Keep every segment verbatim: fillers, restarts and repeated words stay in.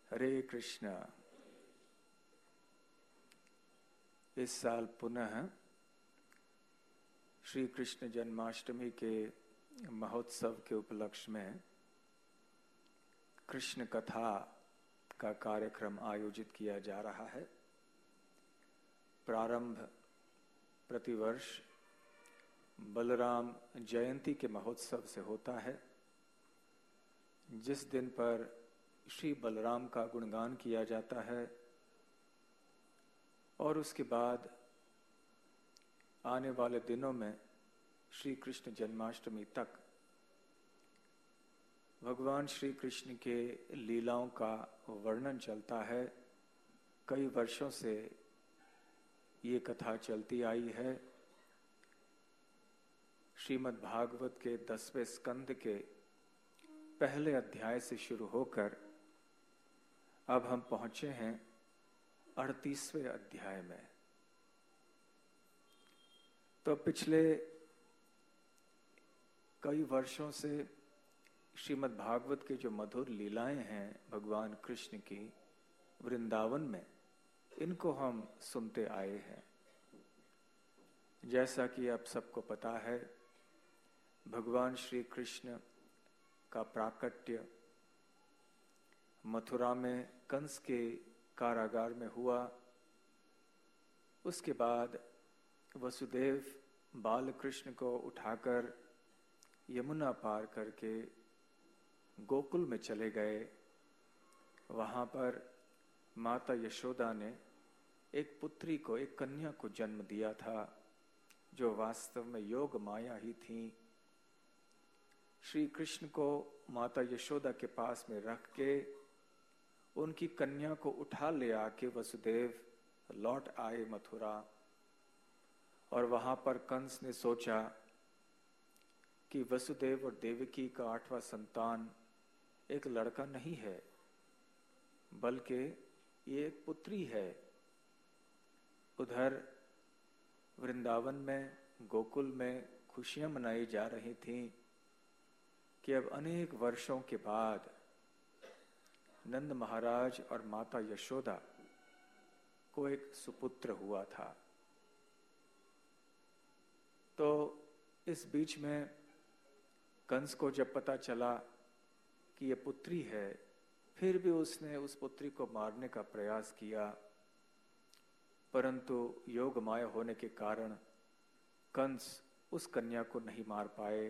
हरे कृष्णा। इस साल पुनः श्री कृष्ण जन्माष्टमी के महोत्सव के उपलक्ष्य में कृष्ण कथा का कार्यक्रम आयोजित किया जा रहा है। प्रारंभ प्रतिवर्ष बलराम जयंती के महोत्सव से होता है, जिस दिन पर श्री बलराम का गुणगान किया जाता है और उसके बाद आने वाले दिनों में श्री कृष्ण जन्माष्टमी तक भगवान श्री कृष्ण के लीलाओं का वर्णन चलता है। कई वर्षों से ये कथा चलती आई है। श्रीमद् भागवत के दसवें स्कंद के पहले अध्याय से शुरू होकर अब हम पहुंचे हैं अड़तीसवें अध्याय में। तो पिछले कई वर्षों से श्रीमद् भागवत के जो मधुर लीलाएं हैं भगवान कृष्ण की वृंदावन में, इनको हम सुनते आए हैं। जैसा कि आप सबको पता है, भगवान श्री कृष्ण का प्राकट्य मथुरा में कंस के कारागार में हुआ। उसके बाद वसुदेव बाल कृष्ण को उठाकर यमुना पार करके गोकुल में चले गए। वहां पर माता यशोदा ने एक पुत्री को, एक कन्या को जन्म दिया था, जो वास्तव में योग माया ही थी। श्री कृष्ण को माता यशोदा के पास में रख के उनकी कन्या को उठा ले आके वसुदेव लौट आए मथुरा। और वहां पर कंस ने सोचा कि वसुदेव और देवकी का आठवां संतान एक लड़का नहीं है, बल्कि ये एक पुत्री है। उधर वृंदावन में, गोकुल में खुशियां मनाई जा रही थीं कि अब अनेक वर्षों के बाद नंद महाराज और माता यशोदा को एक सुपुत्र हुआ था। तो इस बीच में कंस को जब पता चला कि ये पुत्री है, फिर भी उसने उस पुत्री को मारने का प्रयास किया, परंतु योग माया होने के कारण कंस उस कन्या को नहीं मार पाए।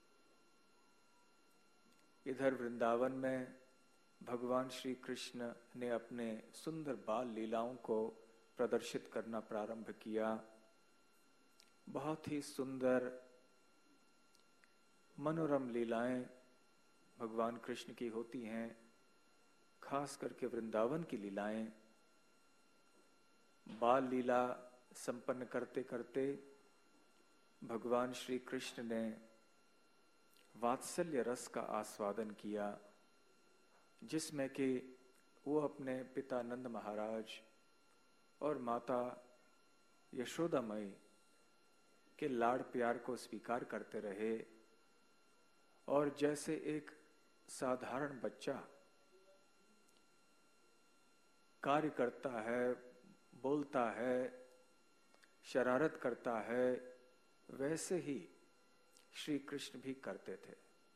इधर वृंदावन में भगवान श्री कृष्ण ने अपने सुंदर बाल लीलाओं को प्रदर्शित करना प्रारंभ किया। बहुत ही सुंदर मनोरम लीलाएं भगवान कृष्ण की होती हैं, खास करके वृंदावन की लीलाएं। बाल लीला संपन्न करते करते भगवान श्री कृष्ण ने वात्सल्य रस का आस्वादन किया, जिसमें कि वो अपने पिता नंद महाराज और माता यशोदामयी के लाड़ प्यार को स्वीकार करते रहे। और जैसे एक साधारण बच्चा कार्य करता है, बोलता है, शरारत करता है, वैसे ही श्री कृष्ण भी करते थे।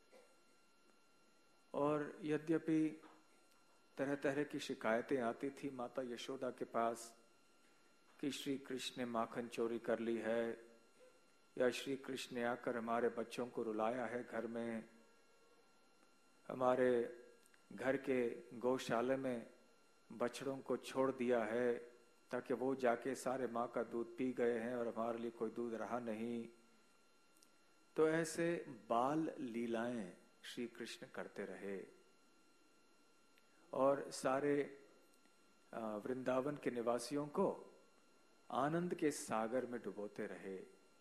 और यद्यपि तरह तरह की शिकायतें आती थी माता यशोदा के पास कि श्री कृष्ण ने माखन चोरी कर ली है, या श्री कृष्ण ने आकर हमारे बच्चों को रुलाया है, घर में हमारे घर के गौशाले में बछड़ों को छोड़ दिया है ताकि वो जाके सारे माँ का दूध पी गए हैं और हमारे लिए कोई दूध रहा नहीं। तो ऐसे बाल लीलाएं श्री कृष्ण करते रहे और सारे वृंदावन के निवासियों को आनंद के सागर में डुबोते रहे।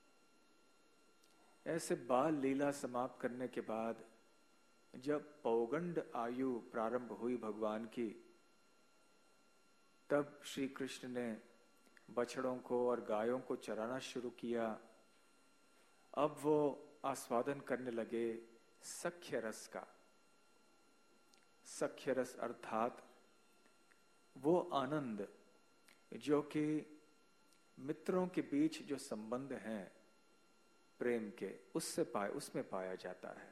ऐसे बाल लीला समाप्त करने के बाद जब पौगंड आयु प्रारंभ हुई भगवान की, तब श्री कृष्ण ने बछड़ों को और गायों को चराना शुरू किया। अब वो आस्वादन करने लगे सख्य रस का। सख्य रस अर्थात वो आनंद जो कि मित्रों के बीच जो संबंध हैं प्रेम के, उससे पाए उसमें पाया जाता है।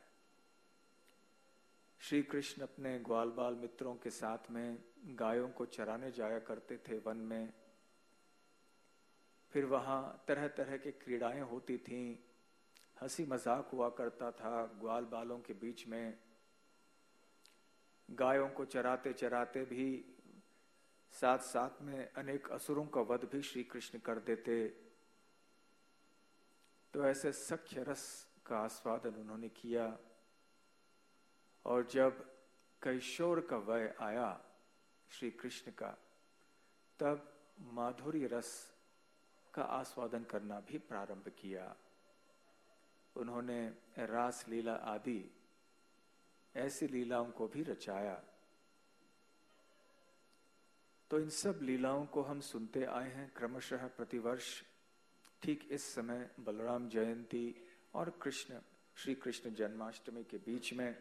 श्री कृष्ण अपने ग्वाल बाल मित्रों के साथ में गायों को चराने जाया करते थे वन में। फिर वहां तरह तरह की क्रीड़ाएं होती थीं, हंसी मजाक हुआ करता था ग्वाल बालों के बीच में। गायों को चराते चराते भी साथ साथ में अनेक असुरों का वध भी श्री कृष्ण कर देते। तो ऐसे सख्य रस का आस्वादन उन्होंने किया। और जब कैशोर का वय आया श्री कृष्ण का, तब माधुर्य रस का आस्वादन करना भी प्रारंभ किया। उन्होंने रास लीला आदि ऐसी लीलाओं को भी रचाया। तो इन सब लीलाओं को हम सुनते आए हैं क्रमशः प्रतिवर्ष। ठीक इस समय बलराम जयंती और कृष्ण श्री कृष्ण जन्माष्टमी के बीच में,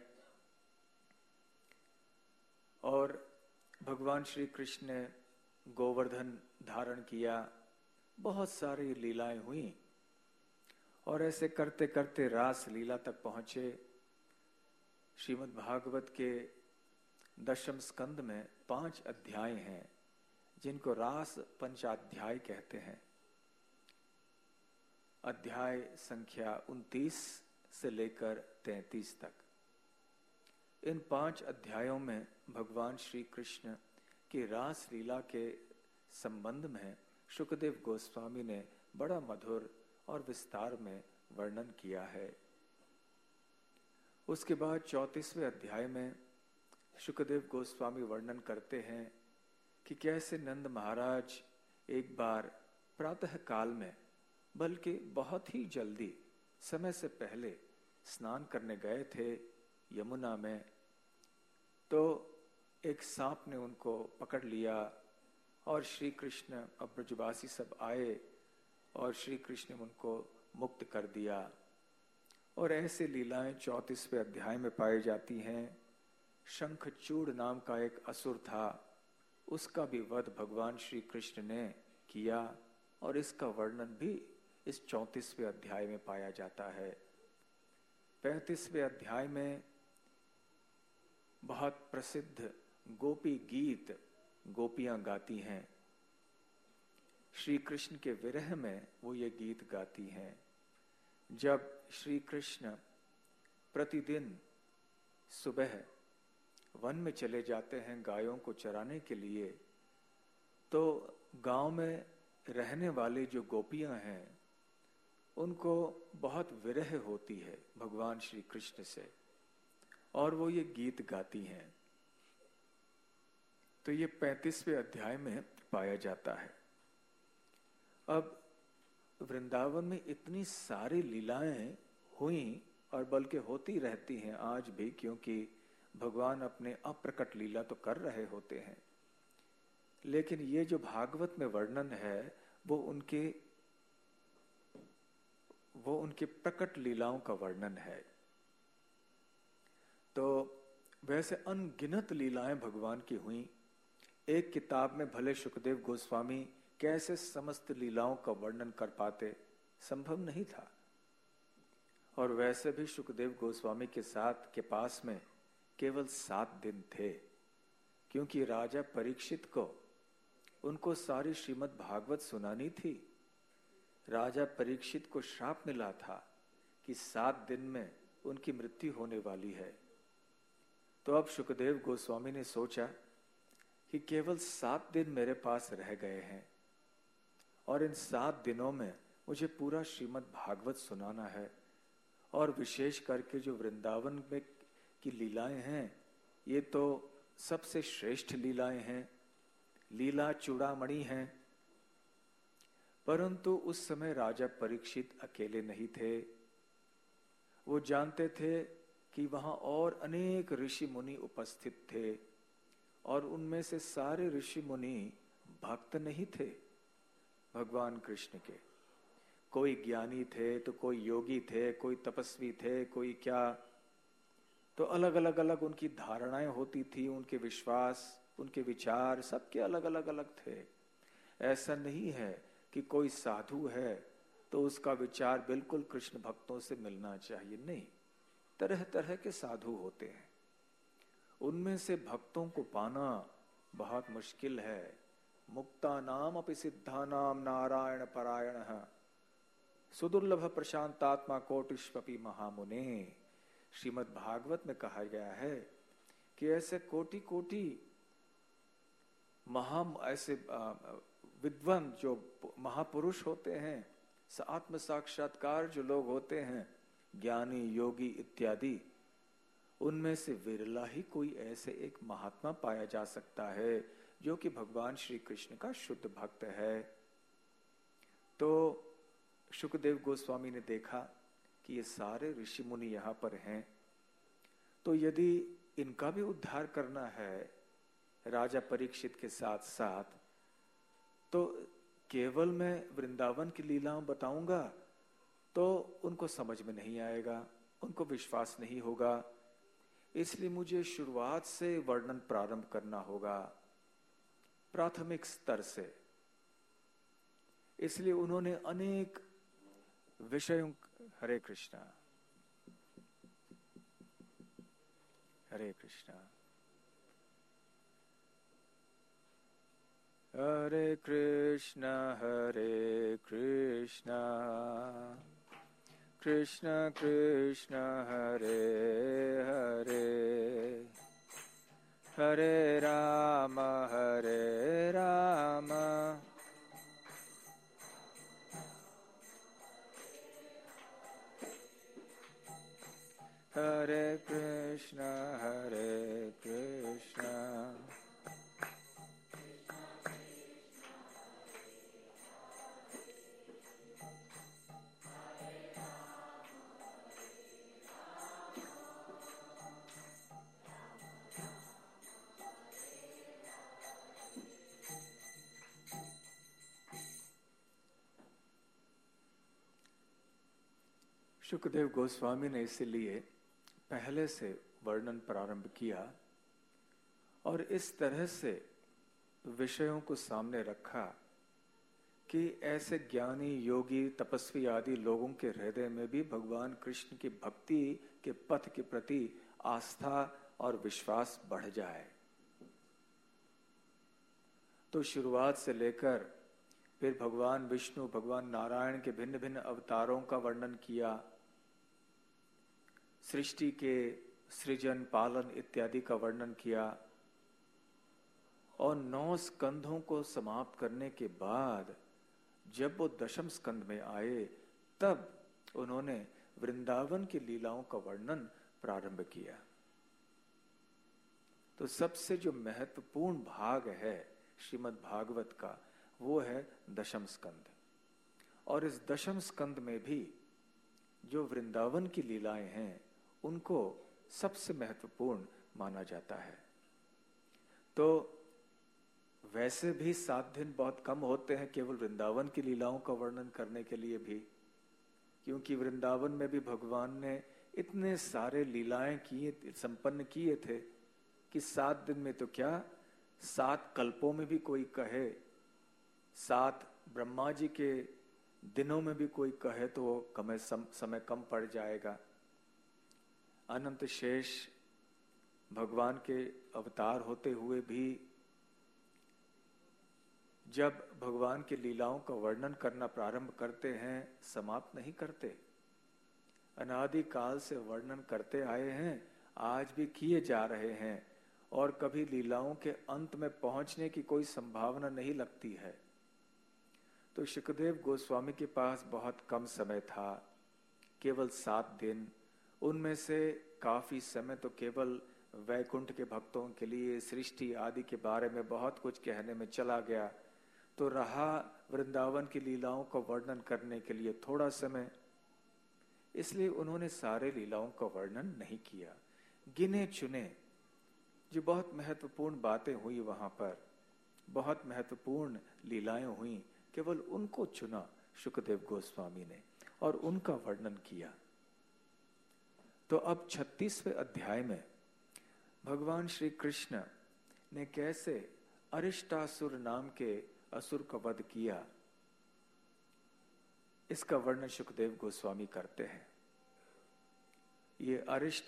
और भगवान श्री कृष्ण ने गोवर्धन धारण किया, बहुत सारी लीलाएं हुई। और ऐसे करते करते रास लीला तक पहुंचे। श्रीमद् भागवत के दशम स्कंद में पांच अध्याय हैं जिनको रास पंचाध्याय कहते हैं। अध्याय संख्या उनतीस से लेकर तैंतीस तक। इन पांच अध्यायों में भगवान श्री कृष्ण की रास लीला के संबंध में शुकदेव गोस्वामी ने बड़ा मधुर और विस्तार में वर्णन किया है। उसके बाद चौंतीसवें अध्याय में शुकदेव गोस्वामी वर्णन करते हैं कि कैसे नंद महाराज एक बार प्रातः काल में, बल्कि बहुत ही जल्दी समय से पहले स्नान करने गए थे यमुना में। तो एक सांप ने उनको पकड़ लिया और श्री कृष्ण और ब्रजवासी सब आए और श्री कृष्ण ने उनको मुक्त कर दिया। और ऐसे लीलाएं चौंतीसवें अध्याय में पाई जाती हैं। शंखचूड़ नाम का एक असुर था, उसका भी वध भगवान श्री कृष्ण ने किया और इसका वर्णन भी इस चौंतीसवें अध्याय में पाया जाता है। पैंतीसवें अध्याय में बहुत प्रसिद्ध गोपी गीत गोपियां गाती हैं। श्री कृष्ण के विरह में वो ये गीत गाती हैं। जब श्री कृष्ण प्रतिदिन सुबह वन में चले जाते हैं गायों को चराने के लिए, तो गांव में रहने वाली जो गोपियां हैं उनको बहुत विरह होती है भगवान श्री कृष्ण से, और वो ये गीत गाती हैं। तो ये पैंतीसवें अध्याय में पाया जाता है। अब वृंदावन में इतनी सारी लीलाएं हुई और बल्कि होती रहती हैं आज भी, क्योंकि भगवान अपने अप्रकट लीला तो कर रहे होते हैं। लेकिन ये जो भागवत में वर्णन है वो उनके वो उनके प्रकट लीलाओं का वर्णन है। तो वैसे अनगिनत लीलाएं भगवान की हुई। एक किताब में भले शुकदेव गोस्वामी कैसे समस्त लीलाओं का वर्णन कर पाते, संभव नहीं था। और वैसे भी शुकदेव गोस्वामी के साथ के पास में केवल सात दिन थे, क्योंकि राजा परीक्षित को उनको सारी श्रीमद् भागवत सुनानी थी। राजा परीक्षित को श्राप मिला था कि सात दिन में उनकी मृत्यु होने वाली है। तो अब शुकदेव गोस्वामी ने सोचा कि केवल सात दिन मेरे पास रह गए हैं और इन सात दिनों में मुझे पूरा श्रीमद् भागवत सुनाना है। और विशेष करके जो वृंदावन में की लीलाएं हैं, ये तो सबसे श्रेष्ठ लीलाएं हैं, लीला चूड़ामणि हैं। परंतु उस समय राजा परीक्षित अकेले नहीं थे। वो जानते थे कि वहां और अनेक ऋषि मुनि उपस्थित थे, और उनमें से सारे ऋषि मुनि भक्त नहीं थे भगवान कृष्ण के। कोई ज्ञानी थे, तो कोई योगी थे, कोई तपस्वी थे, कोई क्या। तो अलग अलग अलग उनकी धारणाएं होती थी, उनके विश्वास। उनके विचार सबके अलग अलग अलग थे। ऐसा नहीं है कि कोई साधु है तो उसका विचार बिल्कुल कृष्ण भक्तों से मिलना चाहिए, नहीं। तरह तरह के साधु होते हैं, उनमें से भक्तों को पाना बहुत मुश्किल है। मुक्ता नाम अपि सिद्धा नाम नारायण परायण सुदुर्लभ प्रशांतात्मा कोटिष्वपि महामुने। श्रीमद् भागवत में कहा गया है कि ऐसे कोटि कोटि महा ऐसे विद्वान जो महापुरुष होते हैं, आत्म साक्षात्कार जो लोग होते हैं, ज्ञानी योगी इत्यादि, उनमें से विरला ही कोई ऐसे एक महात्मा पाया जा सकता है जो कि भगवान श्री कृष्ण का शुद्ध भक्त है। तो शुकदेव गोस्वामी ने देखा कि ये सारे ऋषि मुनि यहाँ पर हैं, तो यदि इनका भी उद्धार करना है राजा परीक्षित के साथ साथ, तो केवल मैं वृंदावन की लीलाओं बताऊंगा तो उनको समझ में नहीं आएगा, उनको विश्वास नहीं होगा। इसलिए मुझे शुरुआत से वर्णन प्रारंभ करना होगा, प्राथमिक स्तर से। इसलिए उन्होंने अनेक विषयों, हरे कृष्णा हरे कृष्णा हरे कृष्णा हरे कृष्णा कृष्णा कृष्णा हरे हरे हरे राम हरे राम हरे कृष्णा हरे कृष्णा शुकदेव गोस्वामी ने इसलिए पहले से वर्णन प्रारंभ किया और इस तरह से विषयों को सामने रखा कि ऐसे ज्ञानी योगी तपस्वी आदि लोगों के हृदय में भी भगवान कृष्ण की भक्ति के पथ के प्रति आस्था और विश्वास बढ़ जाए। तो शुरुआत से लेकर फिर भगवान विष्णु भगवान नारायण के भिन्न भिन्न अवतारों का वर्णन किया, सृष्टि के सृजन पालन इत्यादि का वर्णन किया, और नौ स्कंधों को समाप्त करने के बाद जब वो दशम स्कंध में आए तब उन्होंने वृंदावन की लीलाओं का वर्णन प्रारंभ किया। तो सबसे जो महत्वपूर्ण भाग है श्रीमद् भागवत का वो है दशम स्कंध, और इस दशम स्कंध में भी जो वृंदावन की लीलाएं हैं उनको सबसे महत्वपूर्ण माना जाता है। तो वैसे भी सात दिन बहुत कम होते हैं केवल वृंदावन की लीलाओं का वर्णन करने के लिए भी, क्योंकि वृंदावन में भी भगवान ने इतने सारे लीलाएं किए संपन्न किए थे कि सात दिन में तो क्या, सात कल्पों में भी कोई कहे, सात ब्रह्मा जी के दिनों में भी कोई कहे तो कम सम, समय कम पड़ जाएगा। अनंत शेष भगवान के अवतार होते हुए भी जब भगवान की लीलाओं का वर्णन करना प्रारंभ करते हैं समाप्त नहीं करते, अनादि काल से वर्णन करते आए हैं, आज भी किए जा रहे हैं, और कभी लीलाओं के अंत में पहुंचने की कोई संभावना नहीं लगती है। तो शुकदेव गोस्वामी के पास बहुत कम समय था, केवल सात दिन, उनमें से काफी समय तो केवल वैकुंठ के भक्तों के लिए सृष्टि आदि के बारे में बहुत कुछ कहने में चला गया, तो रहा वृंदावन की लीलाओं का वर्णन करने के लिए थोड़ा समय। इसलिए उन्होंने सारे लीलाओं का वर्णन नहीं किया, गिने चुने जो बहुत महत्वपूर्ण बातें हुई वहां पर, बहुत महत्वपूर्ण लीलाएं हुई, केवल उनको चुना शुकदेव गोस्वामी ने और उनका वर्णन किया। तो अब छत्तीसवें अध्याय में भगवान श्री कृष्ण ने कैसे अरिष्टासुर नाम के असुर का वध किया, इसका वर्णन सुखदेव गोस्वामी करते हैं। ये अरिष्ट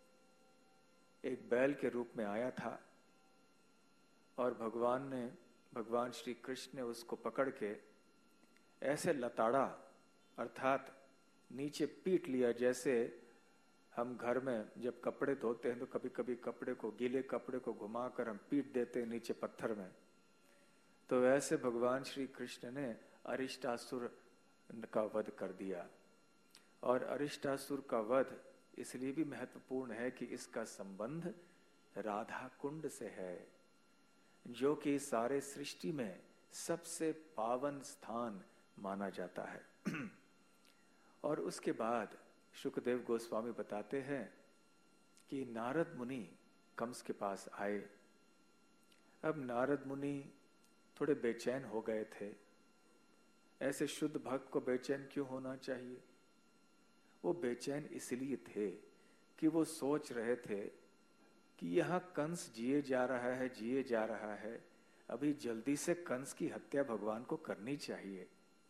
एक बैल के रूप में आया था और भगवान ने भगवान श्री कृष्ण ने उसको पकड़ के ऐसे लताड़ा, अर्थात नीचे पीट लिया, जैसे हम घर में जब कपड़े धोते हैं तो कभी कभी कपड़े को, गीले कपड़े को घुमाकर हम पीट देते हैं नीचे पत्थर में। तो वैसे भगवान श्री कृष्ण ने अरिष्टासुर का वध कर दिया। और अरिष्टासुर का वध इसलिए भी महत्वपूर्ण है कि इसका संबंध राधा कुंड से है, जो कि सारे सृष्टि में सबसे पावन स्थान माना जाता है। और उसके बाद शुकदेव गोस्वामी बताते हैं कि नारद मुनि कंस के पास आए। अब नारद मुनि थोड़े बेचैन हो गए थे। ऐसे शुद्ध भक्त को बेचैन क्यों होना चाहिए? वो बेचैन इसलिए थे कि वो सोच रहे थे कि यहाँ कंस जिए जा रहा है, जिए जा रहा है, अभी जल्दी से कंस की हत्या भगवान को करनी चाहिए।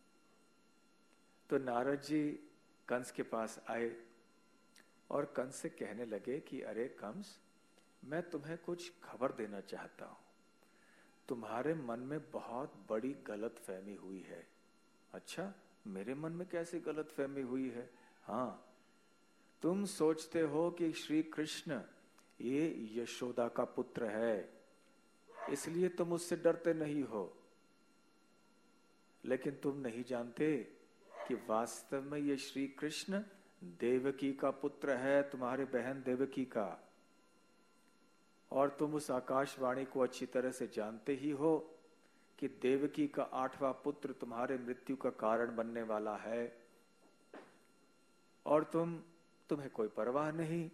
तो नारद जी कंस के पास आए और कंस से कहने लगे कि अरे कंस, मैं तुम्हें कुछ खबर देना चाहता हूं। तुम्हारे मन में बहुत बड़ी गलत फहमी हुई है। अच्छा, मेरे मन में कैसी गलत फहमी हुई है? हाँ, तुम सोचते हो कि श्री कृष्ण ये यशोदा का पुत्र है, इसलिए तुम उससे डरते नहीं हो। लेकिन तुम नहीं जानते कि वास्तव में ये श्री कृष्ण देवकी का पुत्र है, तुम्हारे बहन देवकी का। और तुम उस आकाशवाणी को अच्छी तरह से जानते ही हो कि देवकी का आठवां पुत्र तुम्हारे मृत्यु का कारण बनने वाला है। और तुम तुम्हें कोई परवाह नहीं।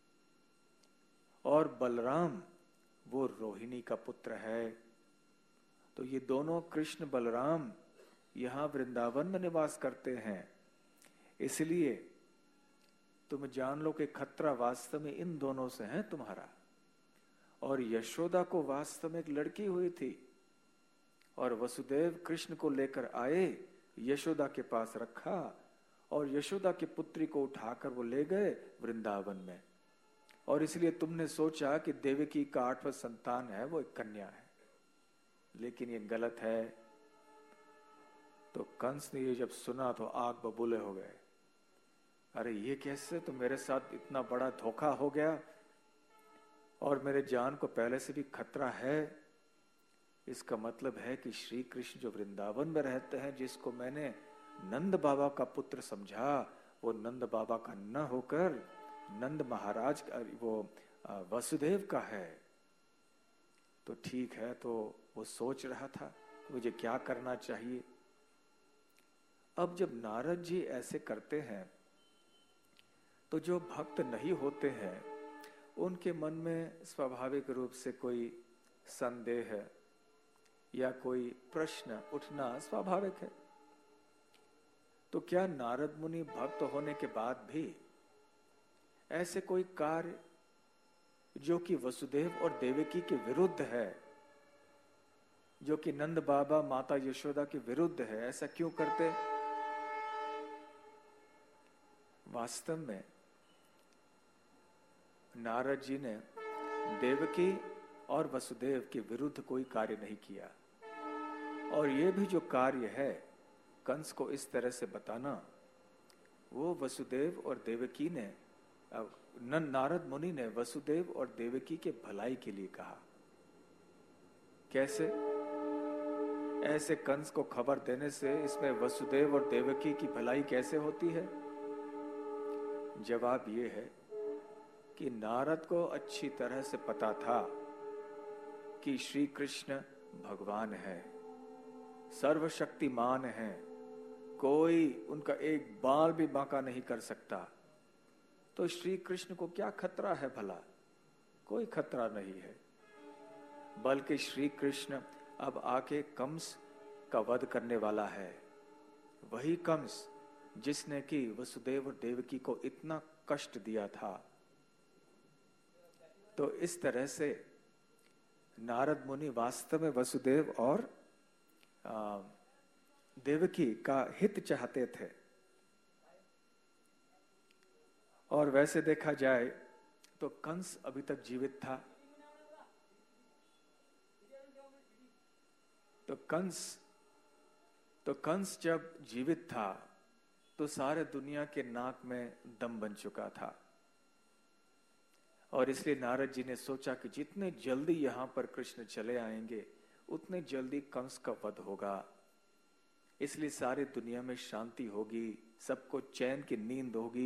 और बलराम वो रोहिणी का पुत्र है। तो ये दोनों कृष्ण बलराम यहां वृंदावन में निवास करते हैं। इसलिए तुम जान लो कि खतरा वास्तव में इन दोनों से है तुम्हारा। और यशोदा को वास्तव में एक लड़की हुई थी और वसुदेव कृष्ण को लेकर आए, यशोदा के पास रखा और यशोदा की पुत्री को उठाकर वो ले गए वृंदावन में। और इसलिए तुमने सोचा कि देवकी का आठवां संतान है वो एक कन्या है, लेकिन ये गलत है। तो कंस ने ये जब सुना तो आग बबूले हो गए। अरे ये कैसे? तो मेरे साथ इतना बड़ा धोखा हो गया और मेरे जान को पहले से भी खतरा है। इसका मतलब है कि श्री कृष्ण जो वृंदावन में रहते हैं, जिसको मैंने नंद बाबा का पुत्र समझा, वो नंद बाबा का न होकर नंद महाराज वो वसुदेव का है। तो ठीक है, तो वो सोच रहा था मुझे क्या करना चाहिए। अब जब नारद जी ऐसे करते हैं तो जो भक्त नहीं होते हैं उनके मन में स्वाभाविक रूप से कोई संदेह या कोई प्रश्न उठना स्वाभाविक है। तो क्या नारद मुनि भक्त होने के बाद भी ऐसे कोई कार्य जो कि वसुदेव और देवकी के विरुद्ध है, जो कि नंद बाबा माता यशोदा के विरुद्ध है, ऐसा क्यों करते? वास्तव में नारद जी ने देवकी और वसुदेव के विरुद्ध कोई कार्य नहीं किया। और ये भी जो कार्य है कंस को इस तरह से बताना, वो वसुदेव और देवकी ने, नारद मुनि ने वसुदेव और देवकी के भलाई के लिए कहा। कैसे? ऐसे कंस को खबर देने से इसमें वसुदेव और देवकी की भलाई कैसे होती है? जवाब ये है कि नारद को अच्छी तरह से पता था कि श्री कृष्ण भगवान है, सर्वशक्तिमान है, कोई उनका एक बाल भी बांका नहीं कर सकता। तो श्री कृष्ण को क्या खतरा है भला? कोई खतरा नहीं है। बल्कि श्री कृष्ण अब आके कंस का वध करने वाला है। वही कंस जिसने कि वसुदेव और देवकी को इतना कष्ट दिया था। तो इस तरह से नारद मुनि वास्तव में वसुदेव और आ, देवकी का हित चाहते थे। और वैसे देखा जाए तो कंस अभी तक जीवित था, तो कंस तो कंस जब जीवित था तो सारे दुनिया के नाक में दम बन चुका था। और इसलिए नारद जी ने सोचा कि जितने जल्दी यहां पर कृष्ण चले आएंगे उतने जल्दी कंस का वध होगा, इसलिए सारी दुनिया में शांति होगी, सबको चैन की नींद होगी।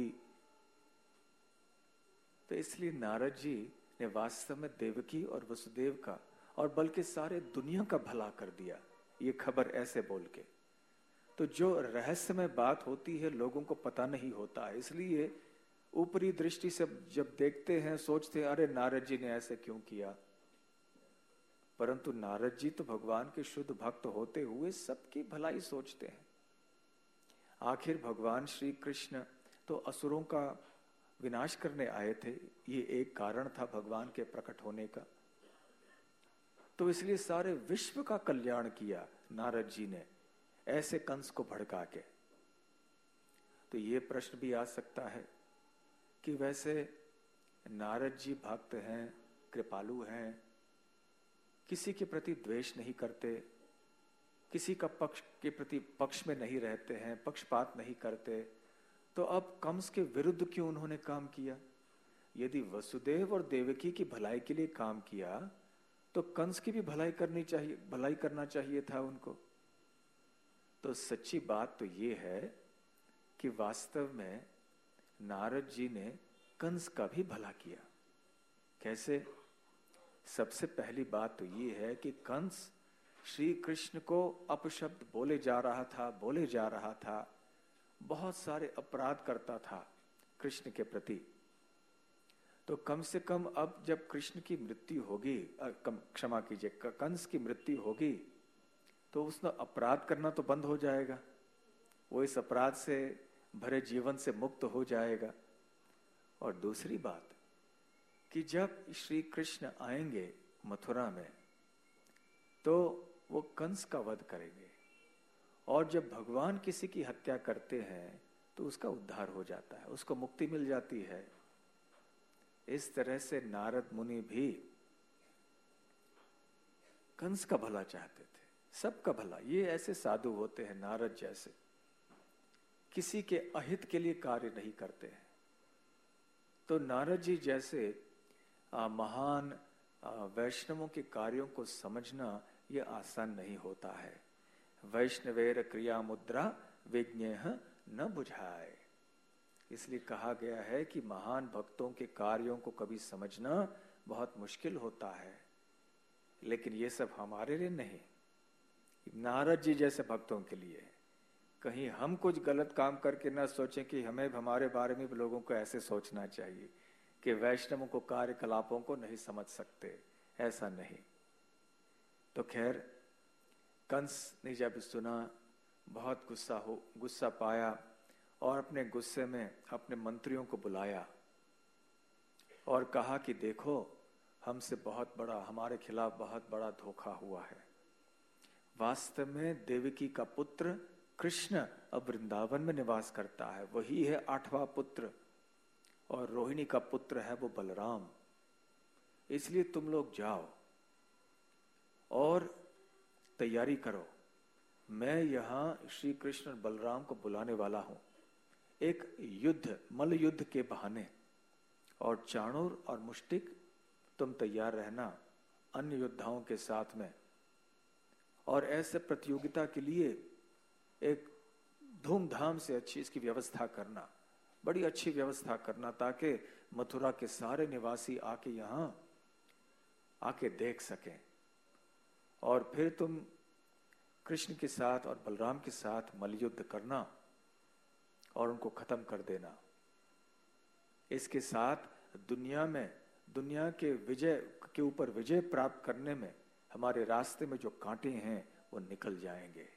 तो इसलिए नारद जी ने वास्तव में देवकी और वसुदेव का और बल्कि सारे दुनिया का भला कर दिया, ये खबर ऐसे बोल के। तो जो रहस्यमय बात होती है लोगों को पता नहीं होता है, इसलिए ऊपरी दृष्टि से जब देखते हैं सोचते हैं अरे नारद जी ने ऐसे क्यों किया, परंतु नारद जी तो भगवान के शुद्ध भक्त होते हुए सबकी भलाई सोचते हैं। आखिर भगवान श्री कृष्ण तो असुरों का विनाश करने आए थे, ये एक कारण था भगवान के प्रकट होने का। तो इसलिए सारे विश्व का कल्याण किया नारद जी ने ऐसे कंस को भड़का के। तो ये प्रश्न भी आ सकता है कि वैसे नारद जी भक्त हैं, कृपालु हैं, किसी के प्रति द्वेष नहीं करते, किसी का पक्ष के प्रति पक्ष में नहीं रहते हैं, पक्षपात नहीं करते, तो अब कंस के विरुद्ध क्यों उन्होंने काम किया? यदि वसुदेव और देवकी की भलाई के लिए काम किया तो कंस की भी भलाई करनी चाहिए, भलाई करना चाहिए था उनको। तो सच्ची बात तो ये है कि वास्तव में नारद जी ने कंस का भी भला किया। कैसे? सबसे पहली बात तो ये है कि कंस श्री कृष्ण को अपशब्द बोले जा रहा था, बोले जा रहा था, बहुत सारे अपराध करता था कृष्ण के प्रति। तो कम से कम अब जब कृष्ण की मृत्यु होगी, क्षमा कीजिए, कंस की मृत्यु होगी, तो उसने अपराध करना तो बंद हो जाएगा, वो इस अपराध से भरे जीवन से मुक्त हो जाएगा। और दूसरी बात कि जब श्री कृष्ण आएंगे मथुरा में तो वो कंस का वध करेंगे, और जब भगवान किसी की हत्या करते हैं तो उसका उद्धार हो जाता है, उसको मुक्ति मिल जाती है। इस तरह से नारद मुनि भी कंस का भला चाहते थे, सबका भला। ये ऐसे साधु होते हैं नारद जैसे, किसी के अहित के लिए कार्य नहीं करते हैं। तो नारद जी जैसे आ, महान वैष्णवों के कार्यों को समझना ये आसान नहीं होता है। वैष्णवेर क्रिया मुद्रा विज्ञेह न बुझाए, इसलिए कहा गया है कि महान भक्तों के कार्यों को कभी समझना बहुत मुश्किल होता है। लेकिन ये सब हमारे लिए नहीं, नारद जी जैसे भक्तों के लिए। कहीं हम कुछ गलत काम करके ना सोचें कि हमें हमारे बारे में भी लोगों को ऐसे सोचना चाहिए कि वैष्णवों को कार्यकलापों को नहीं समझ सकते, ऐसा नहीं। तो खैर, कंस ने जब सुना बहुत गुस्सा हो गुस्सा पाया और अपने गुस्से में अपने मंत्रियों को बुलाया और कहा कि देखो, हमसे बहुत बड़ा, हमारे खिलाफ बहुत बड़ा धोखा हुआ है। वास्तव में देवकी का पुत्र कृष्ण अब वृंदावन में निवास करता है, वही है आठवां पुत्र, और रोहिणी का पुत्र है वो बलराम। इसलिए तुम लोग जाओ और तैयारी करो, मैं यहां श्री कृष्ण और बलराम को बुलाने वाला हूं एक युद्ध, मल्ल युद्ध के बहाने। और चाणूर और मुष्टिक तुम तैयार रहना अन्य योद्धाओं के साथ में, और ऐसे प्रतियोगिता के लिए एक धूमधाम से अच्छी इसकी व्यवस्था करना, बड़ी अच्छी व्यवस्था करना, ताकि मथुरा के सारे निवासी आके यहां आके देख सकें। और फिर तुम कृष्ण के साथ और बलराम के साथ मल्लयुद्ध करना और उनको खत्म कर देना। इसके साथ दुनिया में, दुनिया के विजय के ऊपर विजय प्राप्त करने में हमारे रास्ते में जो कांटे हैं वो निकल जाएंगे।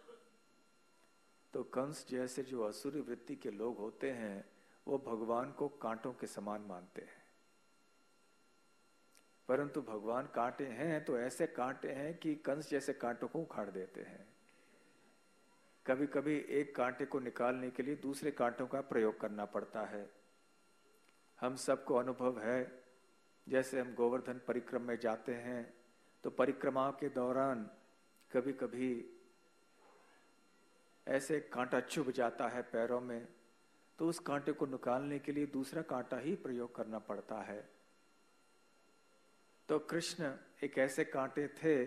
तो कंस जैसे जो असुरी वृत्ति के लोग होते हैं वो भगवान को कांटों के समान मानते हैं। परंतु भगवान कांटे हैं तो ऐसे कांटे हैं कि कंस जैसे कांटों को उखाड़ देते हैं। कभी कभी एक कांटे को निकालने के लिए दूसरे कांटों का प्रयोग करना पड़ता है। हम सबको अनुभव है, जैसे हम गोवर्धन परिक्रमा में जाते हैं तो परिक्रमा के दौरान कभी कभी ऐसे कांटा चुभ जाता है पैरों में, तो उस कांटे को निकालने के लिए दूसरा कांटा ही प्रयोग करना पड़ता है। तो कृष्ण एक ऐसे कांटे थे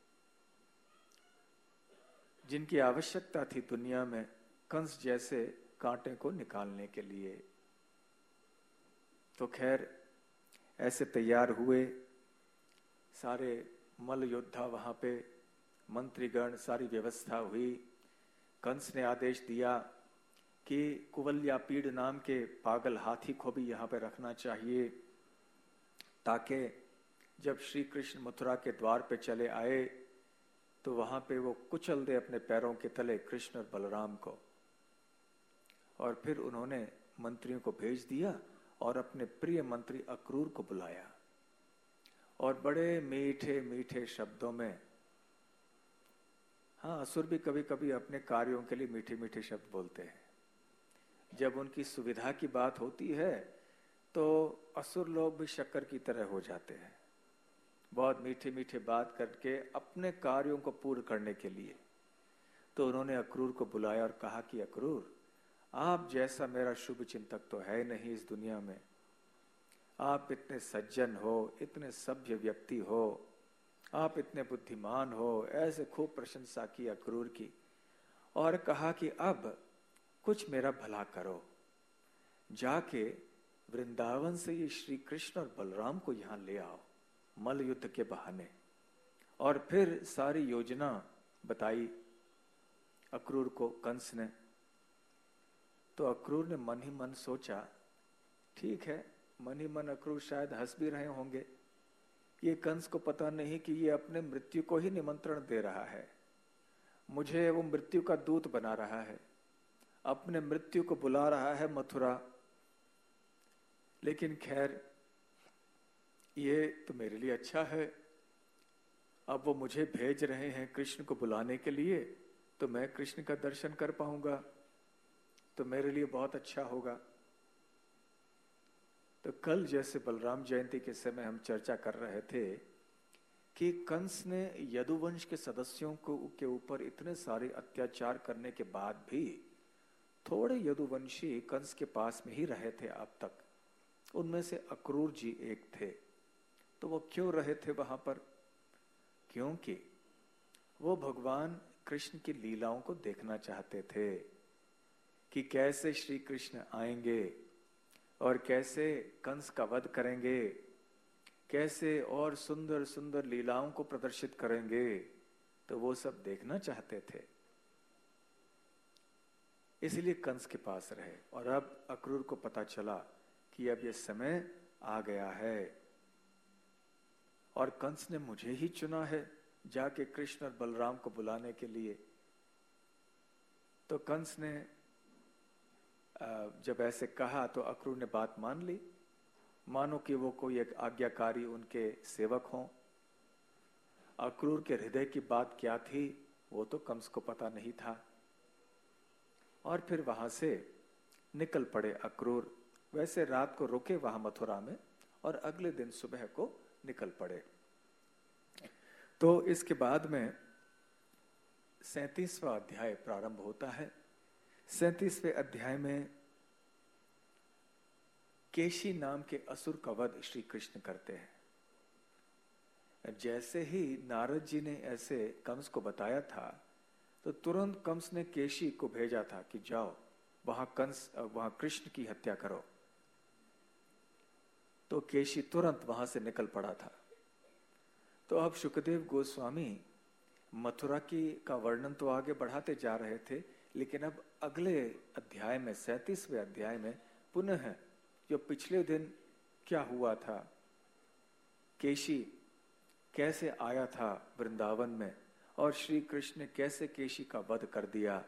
जिनकी आवश्यकता थी दुनिया में कंस जैसे कांटे को निकालने के लिए। तो खैर ऐसे तैयार हुए, सारे मल्ल योद्धा वहां पे, मंत्रीगण, सारी व्यवस्था हुई। कंस ने आदेश दिया कि कुवल्या पीड़ नाम के पागल हाथी को भी यहाँ पे रखना चाहिए, ताकि जब श्री कृष्ण मथुरा के द्वार पे चले आए तो वहां पे वो कुचल दे अपने पैरों के तले कृष्ण और बलराम को। और फिर उन्होंने मंत्रियों को भेज दिया और अपने प्रिय मंत्री अक्रूर को बुलाया और बड़े मीठे मीठे शब्दों में, हाँ असुर भी कभी कभी अपने कार्यों के लिए मीठे मीठे शब्द बोलते हैं। जब उनकी सुविधा की बात होती है तो असुर लोग भी शक्कर की तरह हो जाते हैं, बहुत मीठे मीठे बात करके अपने कार्यों को पूर्ण करने के लिए। तो उन्होंने अक्रूर को बुलाया और कहा कि अक्रूर, आप जैसा मेरा शुभ चिंतक तो है नहीं इस दुनिया में। आप इतने सज्जन हो, इतने सभ्य व्यक्ति हो, आप इतने बुद्धिमान हो। ऐसे खूब प्रशंसा की अक्रूर की और कहा कि अब कुछ मेरा भला करो, जाके वृंदावन से ये श्री कृष्ण और बलराम को यहां ले आओ मल्ल युद्ध के बहाने। और फिर सारी योजना बताई अक्रूर को कंस ने। तो अक्रूर ने मन ही मन सोचा, ठीक है, मन ही मन अक्रूर शायद हंस भी रहे होंगे, ये कंस को पता नहीं कि ये अपने मृत्यु को ही निमंत्रण दे रहा है, मुझे वो मृत्यु का दूत बना रहा है, अपने मृत्यु को बुला रहा है मथुरा। लेकिन खैर ये तो मेरे लिए अच्छा है, अब वो मुझे भेज रहे हैं कृष्ण को बुलाने के लिए, तो मैं कृष्ण का दर्शन कर पाऊंगा, तो मेरे लिए बहुत अच्छा होगा। तो कल जैसे बलराम जयंती के समय हम चर्चा कर रहे थे कि कंस ने यदुवंश के सदस्यों को के ऊपर इतने सारे अत्याचार करने के बाद भी थोड़े यदुवंशी कंस के पास में ही रहे थे अब तक। उनमें से अक्रूर जी एक थे। तो वो क्यों रहे थे वहां पर? क्योंकि वो भगवान कृष्ण की लीलाओं को देखना चाहते थे कि कैसे श्री कृष्ण आएंगे और कैसे कंस का वध करेंगे, कैसे और सुंदर सुंदर लीलाओं को प्रदर्शित करेंगे। तो वो सब देखना चाहते थे, इसलिए कंस के पास रहे। और अब अक्रूर को पता चला कि अब ये समय आ गया है और कंस ने मुझे ही चुना है जाके कृष्ण और बलराम को बुलाने के लिए। तो कंस ने जब ऐसे कहा तो अक्रूर ने बात मान ली, मानो कि वो कोई एक आज्ञाकारी उनके सेवक हों। अक्रूर के हृदय की बात क्या थी वो तो कंस को पता नहीं था। और फिर वहां से निकल पड़े अक्रूर। वैसे रात को रुके वहां मथुरा में और अगले दिन सुबह को निकल पड़े। तो इसके बाद में सैंतीसवां अध्याय प्रारंभ होता है। सैंतीसवें अध्याय में केशी नाम के असुर का वध श्री कृष्ण करते हैं। जैसे ही नारद जी ने ऐसे कंस को बताया था तो तुरंत कंस ने केशी को भेजा था कि जाओ वहां कंस वहां कृष्ण की हत्या करो। तो केशी तुरंत वहां से निकल पड़ा था। तो अब शुकदेव गोस्वामी मथुरा की का वर्णन तो आगे बढ़ाते जा रहे थे, लेकिन अब अगले अध्याय में सैंतीसवें अध्याय में पुनः जो पिछले दिन क्या हुआ था, केशी कैसे आया था वृंदावन में और श्री कृष्ण ने कैसे केशी का वध कर दिया,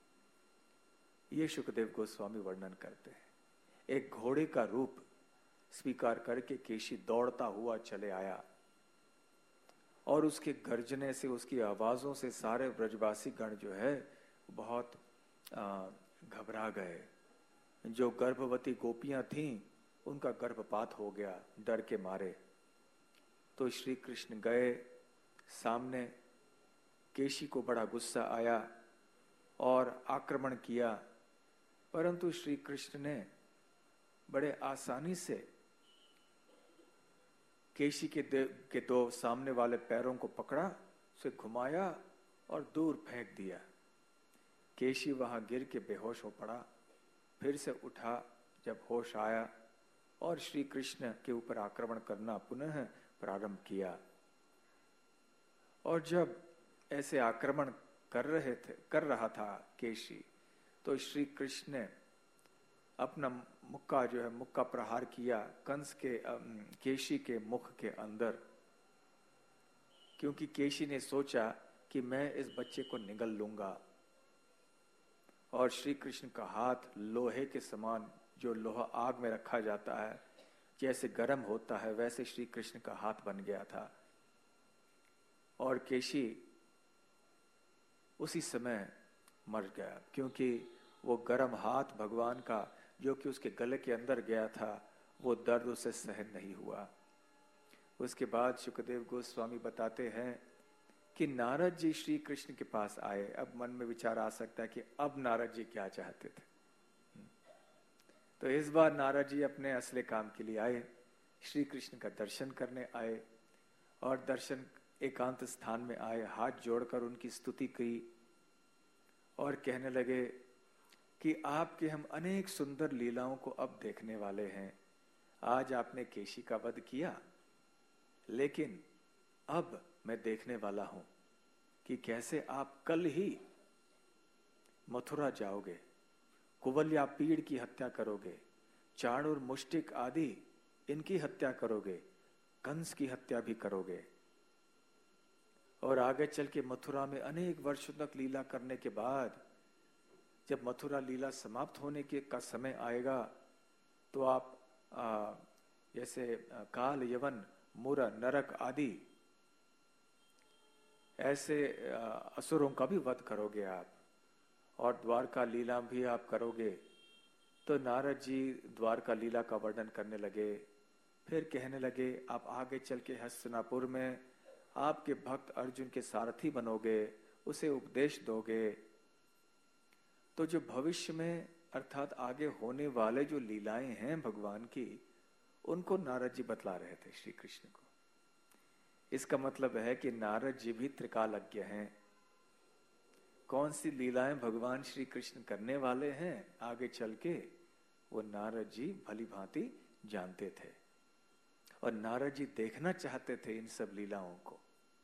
ये शुकदेव गोस्वामी वर्णन करते हैं। एक घोड़े का रूप स्वीकार करके केशी दौड़ता हुआ चले आया और उसके गर्जने से, उसकी आवाजों से सारे ब्रजवासी गण जो है बहुत घबरा गए। जो गर्भवती गोपियां थीं उनका गर्भपात हो गया डर के मारे। तो श्री कृष्ण गए सामने, केशी को बड़ा गुस्सा आया और आक्रमण किया, परंतु श्री कृष्ण ने बड़े आसानी से केशी के दे, के दो सामने वाले पैरों को पकड़ा, उसे घुमाया और दूर फेंक दिया। केशी वहां गिर के बेहोश हो पड़ा, फिर से उठा जब होश आया और श्री कृष्ण के ऊपर आक्रमण करना पुनः प्रारंभ किया। और जब ऐसे आक्रमण कर रहे थे कर रहा था केशी, तो श्री कृष्ण ने अपना मुक्का जो है मुक्का प्रहार किया कंस के केशी के मुख के अंदर, क्योंकि केशी ने सोचा कि मैं इस बच्चे को निगल लूंगा। और श्री कृष्ण का हाथ लोहे के समान, जो लोहा आग में रखा जाता है जैसे गर्म होता है, वैसे श्री कृष्ण का हाथ बन गया था। और केशी उसी समय मर गया, क्योंकि वो गर्म हाथ भगवान का जो कि उसके गले के अंदर गया था, वो दर्द उसे सहन नहीं हुआ। उसके बाद शुकदेव गोस्वामी बताते हैं कि नारद जी श्री कृष्ण के पास आए। अब मन में विचार आ सकता है कि अब नारद जी क्या चाहते थे। तो इस बार नारद जी अपने असले काम के लिए आए, श्री कृष्ण का दर्शन करने आए और दर्शन एकांत स्थान में आए, हाथ जोड़कर उनकी स्तुति की और कहने लगे कि आपके हम अनेक सुंदर लीलाओं को अब देखने वाले हैं। आज आपने केशी का वध किया, लेकिन अब मैं देखने वाला हूं कि कैसे आप कल ही मथुरा जाओगे, कुवलया पीड़ की हत्या करोगे, चाणूर मुष्टिक आदि इनकी हत्या करोगे, कंस की हत्या भी करोगे, और आगे चल के मथुरा में अनेक वर्षों तक लीला करने के बाद जब मथुरा लीला समाप्त होने के का समय आएगा तो आप आ, जैसे काल, यवन, मुर, नरक आदि ऐसे असुरों का भी वध करोगे आप, और द्वारका लीला भी आप करोगे। तो नारद जी द्वारका लीला का वर्णन करने लगे। फिर कहने लगे आप आगे चल के हस्तिनापुर में आपके भक्त अर्जुन के सारथी बनोगे, उसे उपदेश दोगे। तो जो भविष्य में अर्थात आगे होने वाले जो लीलाएं हैं भगवान की, उनको नारद जी बतला रहे थे श्री कृष्ण को। इसका मतलब है कि नारद जी भी त्रिकालज्ञ हैं। कौन सी लीलाएं भगवान श्री कृष्ण करने वाले हैं आगे चल के, वो नारद जी भली भांति जानते थे और नारद जी देखना चाहते थे इन सब लीलाओं को।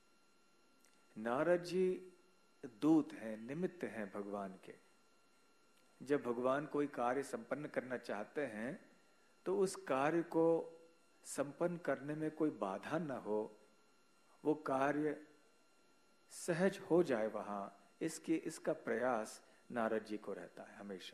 नारद जी दूत हैं, निमित्त हैं भगवान के। जब भगवान कोई कार्य संपन्न करना चाहते हैं तो उस कार्य को संपन्न करने में कोई बाधा न हो, वो कार्य सहज हो जाए वहां, इसके इसका प्रयास नारद जी को रहता है हमेशा।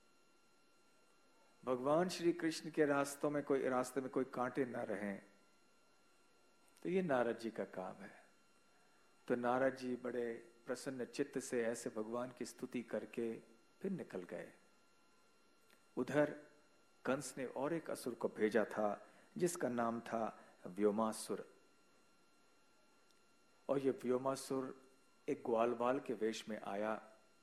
भगवान श्री कृष्ण के रास्तों में कोई रास्ते में कोई कांटे न रहें, तो ये नारद जी का काम है। तो नारद जी बड़े प्रसन्न चित्त से ऐसे भगवान की स्तुति करके फिर निकल गए। उधर कंस ने और एक असुर को भेजा था जिसका नाम था व्योमासुर। और ये व्योमासुर एक ग्वालबाल के वेश में आया।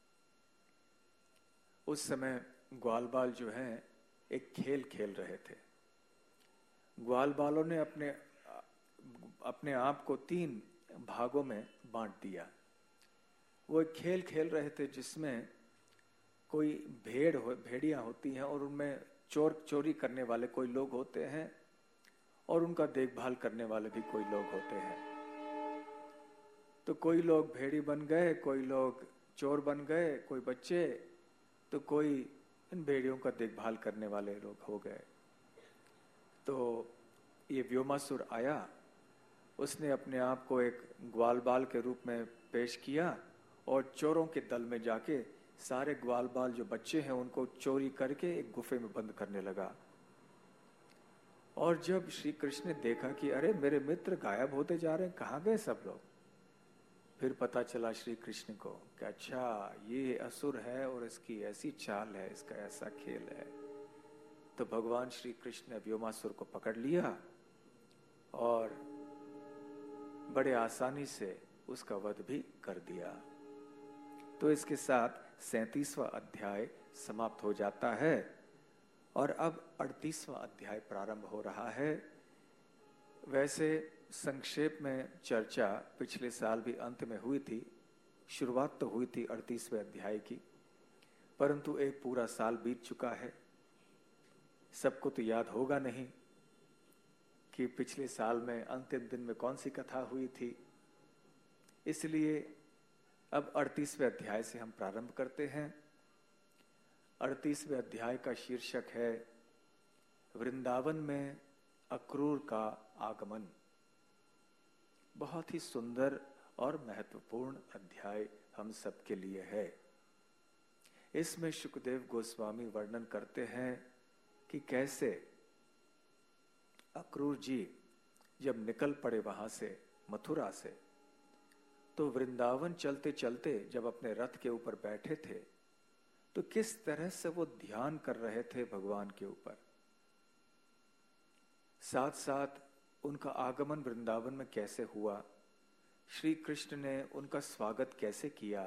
उस समय ग्वालबाल जो हैं एक खेल खेल रहे थे। ग्वालबालों ने अपने अपने आप को तीन भागों में बांट दिया। वो एक खेल खेल रहे थे जिसमें कोई भेड़ हो भेड़ियां होती हैं और उनमें चोर चोरी करने वाले कोई लोग होते हैं और उनका देखभाल करने वाले भी कोई लोग होते हैं। तो कोई लोग भेड़ी बन गए, कोई लोग चोर बन गए, कोई बच्चे, तो कोई इन भेड़ियों का देखभाल करने वाले लोग हो गए। तो ये व्योमासुर आया, उसने अपने आप को एक ग्वालबाल के रूप में पेश किया और चोरों के दल में जाके सारे ग्वालबाल जो बच्चे हैं उनको चोरी करके एक गुफे में बंद करने लगा। और जब श्री कृष्ण ने देखा कि अरे मेरे मित्र गायब होते जा रहे हैं, कहाँ गए सब लोग, फिर पता चला श्री कृष्ण को कि अच्छा ये असुर है और इसकी ऐसी चाल है, इसका ऐसा खेल है। तो भगवान श्री कृष्ण ने व्योमासुर को पकड़ लिया और बड़े आसानी से उसका वध भी कर दिया। तो इसके साथ सैंतीसवां अध्याय समाप्त हो जाता है और अब अड़तीसवां अध्याय प्रारंभ हो रहा है। वैसे संक्षेप में चर्चा पिछले साल भी अंत में हुई थी, शुरुआत तो हुई थी अड़तीसवें अध्याय की, परंतु एक पूरा साल बीत चुका है। सबको तो याद होगा नहीं कि पिछले साल में अंतिम दिन में कौन सी कथा हुई थी। इसलिए अब अड़तीसवें अध्याय से हम प्रारंभ करते हैं। अड़तीसवें अध्याय का शीर्षक है वृंदावन में अक्रूर का आगमन। बहुत ही सुंदर और महत्वपूर्ण अध्याय हम सबके लिए है। इसमें शुकदेव गोस्वामी वर्णन करते हैं कि कैसे अक्रूर जी जब निकल पड़े वहां से, मथुरा से, तो वृंदावन चलते चलते जब अपने रथ के ऊपर बैठे थे तो किस तरह से वो ध्यान कर रहे थे भगवान के ऊपर। साथ साथ उनका आगमन वृंदावन में कैसे हुआ, श्री कृष्ण ने उनका स्वागत कैसे किया।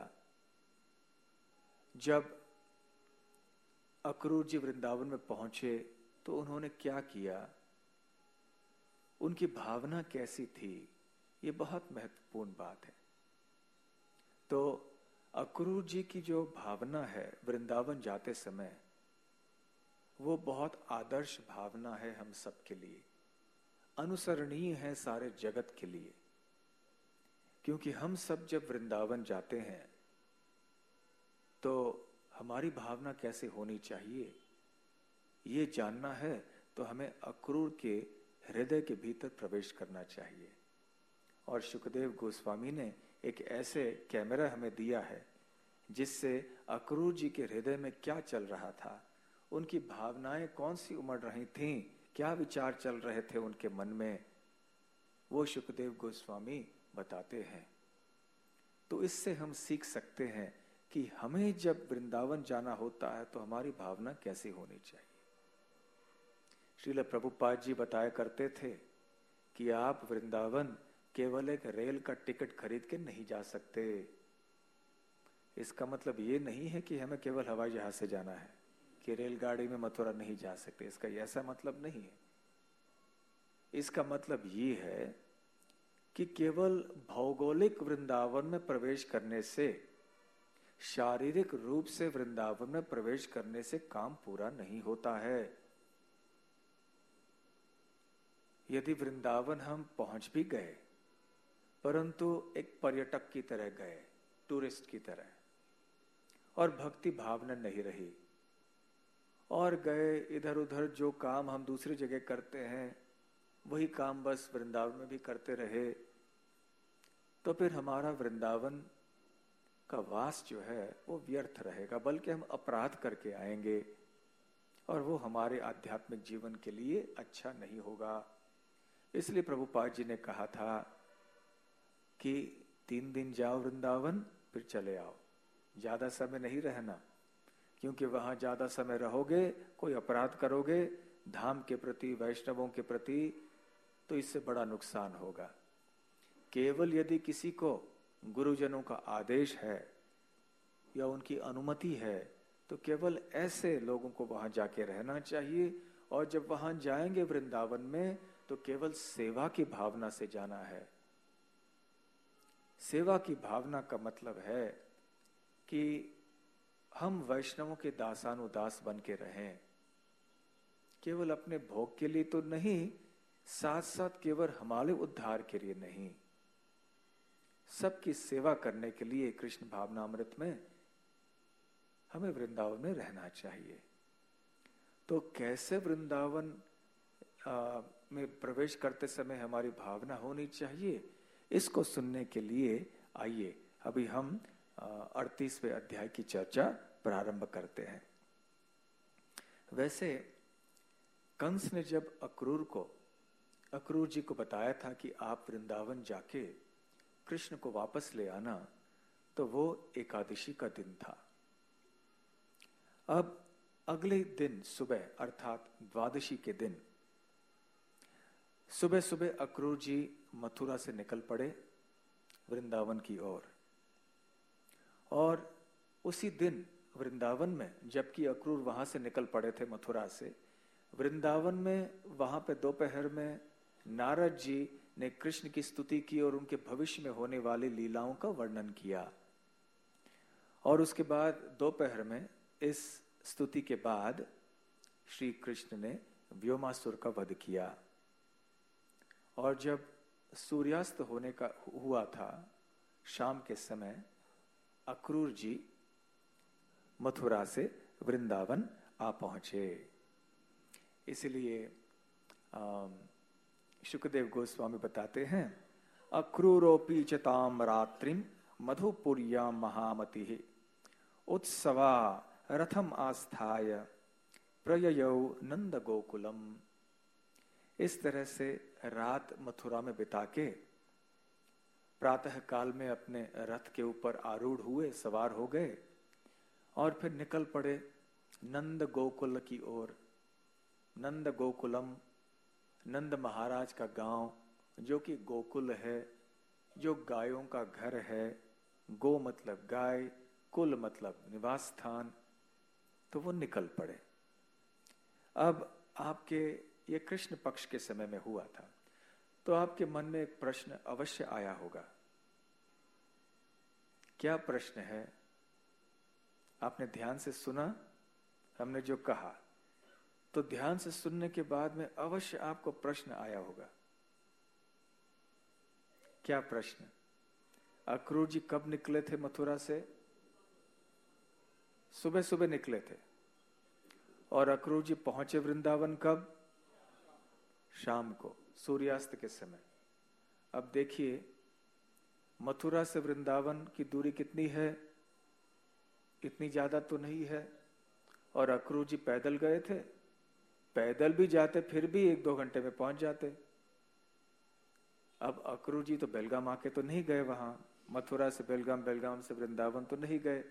जब अक्रूर जी वृंदावन में पहुंचे तो उन्होंने क्या किया, उनकी भावना कैसी थी, ये बहुत महत्वपूर्ण बात है। तो अक्रूर जी की जो भावना है वृंदावन जाते समय, वो बहुत आदर्श भावना है हम सबके लिए, अनुसरणीय है सारे जगत के लिए। क्योंकि हम सब जब वृंदावन जाते हैं तो हमारी भावना कैसे होनी चाहिए, ये जानना है तो हमें अक्रूर के हृदय के भीतर प्रवेश करना चाहिए। और शुकदेव गोस्वामी ने एक ऐसे कैमरा हमें दिया है जिससे अक्रूर जी के हृदय में क्या चल रहा था, उनकी भावनाएं कौन सी उमड़ रही थीं, क्या विचार चल रहे थे उनके मन में, वो शुकदेव गोस्वामी बताते हैं। तो इससे हम सीख सकते हैं कि हमें जब वृंदावन जाना होता है तो हमारी भावना कैसी होनी चाहिए। श्रील प्रभुपाद जी बताया करते थे कि आप वृंदावन केवल एक रेल का टिकट खरीद के नहीं जा सकते। इसका मतलब ये नहीं है कि हमें केवल हवाई जहाज से जाना है, कि रेलगाड़ी में मथुरा नहीं जा सकते, इसका ऐसा मतलब नहीं है। इसका मतलब ये है कि केवल भौगोलिक वृंदावन में प्रवेश करने से, शारीरिक रूप से वृंदावन में प्रवेश करने से काम पूरा नहीं होता है। यदि वृंदावन हम पहुंच भी गए परंतु एक पर्यटक की तरह गए, टूरिस्ट की तरह, और भक्ति भावना नहीं रही, और गए इधर उधर जो काम हम दूसरी जगह करते हैं वही काम बस वृंदावन में भी करते रहे, तो फिर हमारा वृंदावन का वास जो है वो व्यर्थ रहेगा, बल्कि हम अपराध करके आएंगे और वो हमारे आध्यात्मिक जीवन के लिए अच्छा नहीं होगा। इसलिए प्रभुपाद जी ने कहा था कि तीन दिन जाओ वृंदावन फिर चले आओ, ज्यादा समय नहीं रहना, क्योंकि वहां ज्यादा समय रहोगे कोई अपराध करोगे धाम के प्रति, वैष्णवों के प्रति, तो इससे बड़ा नुकसान होगा। केवल यदि किसी को गुरुजनों का आदेश है या उनकी अनुमति है तो केवल ऐसे लोगों को वहां जाके रहना चाहिए, और जब वहां जाएंगे वृंदावन में तो केवल सेवा की भावना से जाना है। सेवा की भावना का मतलब है कि हम वैष्णवों के दासानुदास बन के रहें, केवल अपने भोग के लिए तो नहीं, साथ साथ केवल हमारे उद्धार के लिए नहीं, सबकी सेवा करने के लिए कृष्ण भावनामृत में हमें वृंदावन में रहना चाहिए। तो कैसे वृंदावन आ, में प्रवेश करते समय हमारी भावना होनी चाहिए, इसको सुनने के लिए आइए अभी हम अड़तीसवें अध्याय की चर्चा प्रारंभ करते हैं। वैसे कंस ने जब अक्रूर को अक्रूर जी को बताया था कि आप वृंदावन जाके कृष्ण को वापस ले आना, तो वो एकादशी का दिन था। अब अगले दिन सुबह अर्थात द्वादशी के दिन सुबह सुबह अक्रूर जी मथुरा से निकल पड़े वृंदावन की ओर। और, और उसी दिन वृंदावन में, जबकि अक्रूर वहां से निकल पड़े थे मथुरा से, वृंदावन में वहां पे दोपहर में नारद जी ने कृष्ण की स्तुति की और उनके भविष्य में होने वाली लीलाओं का वर्णन किया। और उसके बाद दोपहर में इस स्तुति के बाद श्री कृष्ण ने व्योमासुर का वध किया। और जब सूर्यास्त होने का हुआ था शाम के समय, अक्रूर जी मथुरा से वृंदावन आ पहुंचे। इसलिए शुकदेव गोस्वामी बताते हैं, अक्रूरोपि च ताम रात्रिम मधुपुर्याम महामतिः उत्सवा रथम आस्थाय प्रययौ नंद गोकुलम। इस तरह से रात मथुरा में बिता के प्रातः काल में अपने रथ के ऊपर आरूढ़ हुए, सवार हो गए और फिर निकल पड़े नंद गोकुल की ओर। नंद गोकुलम, नंद महाराज का गांव, जो कि गोकुल है, जो गायों का घर है। गो मतलब गाय, कुल मतलब निवास स्थान। तो वो निकल पड़े। अब आपके ये कृष्ण पक्ष के समय में हुआ था, तो आपके मन में एक प्रश्न अवश्य आया होगा। क्या प्रश्न है? आपने ध्यान से सुना हमने जो कहा, तो ध्यान से सुनने के बाद में अवश्य आपको प्रश्न आया होगा। क्या प्रश्न? अक्रूर जी कब निकले थे मथुरा से? सुबह सुबह निकले थे। और अक्रूर जी पहुंचे वृंदावन कब? शाम को, सूर्यास्त के समय। अब देखिए, मथुरा से वृंदावन की दूरी कितनी है? इतनी ज्यादा तो नहीं है। और अक्रूर जी पैदल गए थे। पैदल भी जाते फिर भी एक दो घंटे में पहुंच जाते। अब अक्रूर जी तो बेलगाम आके तो नहीं गए वहां, मथुरा से बेलगाम, बेलगाम से वृंदावन तो नहीं गए।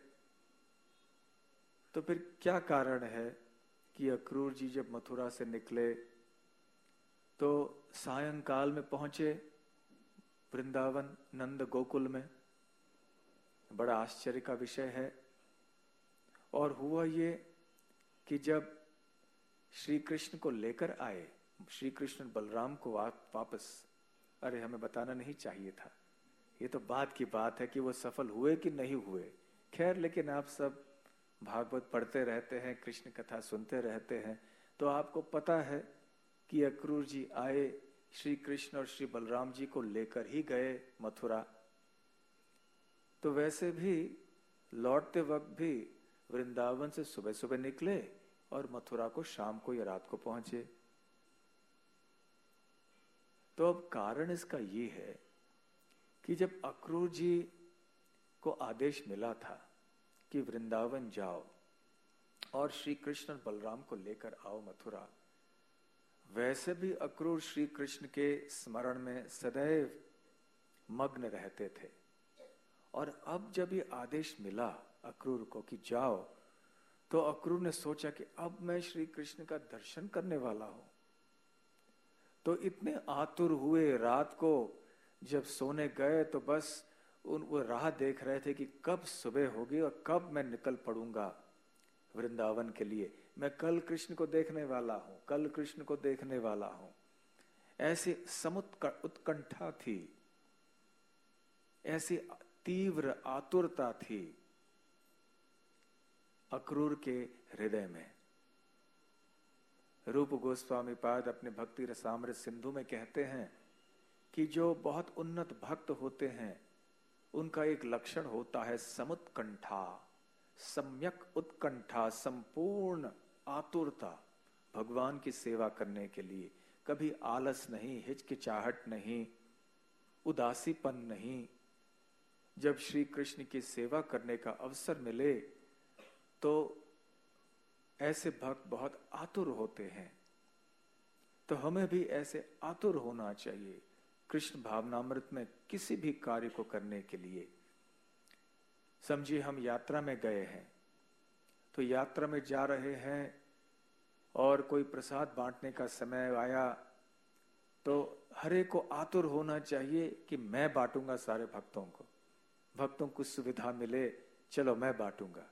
तो फिर क्या कारण है कि अक्रूर जी जब मथुरा से निकले तो सायंकाल में पहुंचे वृंदावन नंद गोकुल में? बड़ा आश्चर्य का विषय है। और हुआ ये कि जब श्री कृष्ण को लेकर आए, श्री कृष्ण बलराम को वापस, अरे हमें बताना नहीं चाहिए था, ये तो बात की बात है कि वो सफल हुए कि नहीं हुए। खैर, लेकिन आप सब भागवत पढ़ते रहते हैं, कृष्ण कथा सुनते रहते हैं, तो आपको पता है कि अक्रूर जी आए, श्री कृष्ण और श्री बलराम जी को लेकर ही गए मथुरा। तो वैसे भी लौटते वक्त भी वृंदावन से सुबह सुबह निकले और मथुरा को शाम को या रात को पहुंचे। तो अब कारण इसका ये है कि जब अक्रूर जी को आदेश मिला था कि वृंदावन जाओ और श्री कृष्ण बलराम को लेकर आओ मथुरा, वैसे भी अक्रूर श्री कृष्ण के स्मरण में सदैव मग्न रहते थे। और अब जब ये आदेश मिला अक्रूर को कि जाओ, तो अक्रूर ने सोचा कि अब मैं श्री कृष्ण का दर्शन करने वाला हूं। तो इतने आतुर हुए, रात को जब सोने गए तो बस उन वो राह देख रहे थे कि कब सुबह होगी और कब मैं निकल पड़ूंगा वृंदावन के लिए। मैं कल कृष्ण को देखने वाला हूं, कल कृष्ण को देखने वाला हूं। ऐसी समुत उत्कंठा थी, ऐसी तीव्र आतुरता थी अक्रूर के हृदय में। रूप गोस्वामी पाद अपने भक्ति रसामृत सिंधु में कहते हैं कि जो बहुत उन्नत भक्त होते हैं उनका एक लक्षण होता है समुत्कंठा, सम्यक उत्कंठा, संपूर्ण आतुरता भगवान की सेवा करने के लिए। कभी आलस नहीं, हिचकिचाहट नहीं, उदासीपन नहीं। जब श्री कृष्ण की सेवा करने का अवसर मिले तो ऐसे भक्त बहुत आतुर होते हैं। तो हमें भी ऐसे आतुर होना चाहिए कृष्ण भावनामृत में किसी भी कार्य को करने के लिए। समझिए हम यात्रा में गए हैं, तो यात्रा में जा रहे हैं और कोई प्रसाद बांटने का समय आया तो हर एक को आतुर होना चाहिए कि मैं बांटूंगा सारे भक्तों को, भक्तों को सुविधा मिले, चलो मैं बांटूंगा,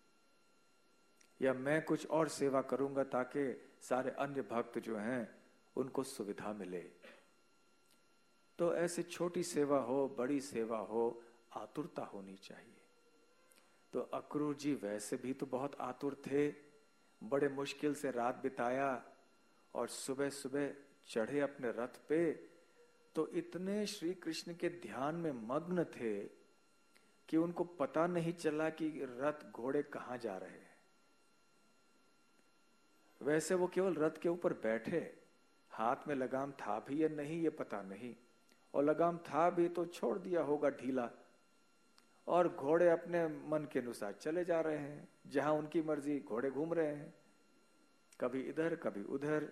या मैं कुछ और सेवा करूंगा ताकि सारे अन्य भक्त जो हैं उनको सुविधा मिले। तो ऐसे छोटी सेवा हो बड़ी सेवा हो, आतुरता होनी चाहिए। तो अक्रूर जी वैसे भी तो बहुत आतुर थे, बड़े मुश्किल से रात बिताया और सुबह सुबह चढ़े अपने रथ पे, तो इतने श्री कृष्ण के ध्यान में मग्न थे कि उनको पता नहीं चला कि रथ घोड़े कहां जा रहे हैं। वैसे वो केवल रथ के ऊपर बैठे, हाथ में लगाम था भी या नहीं ये पता नहीं, और लगाम था भी तो छोड़ दिया होगा ढीला, और घोड़े अपने मन के अनुसार चले जा रहे हैं, जहां उनकी मर्जी घोड़े घूम रहे हैं, कभी इधर कभी उधर।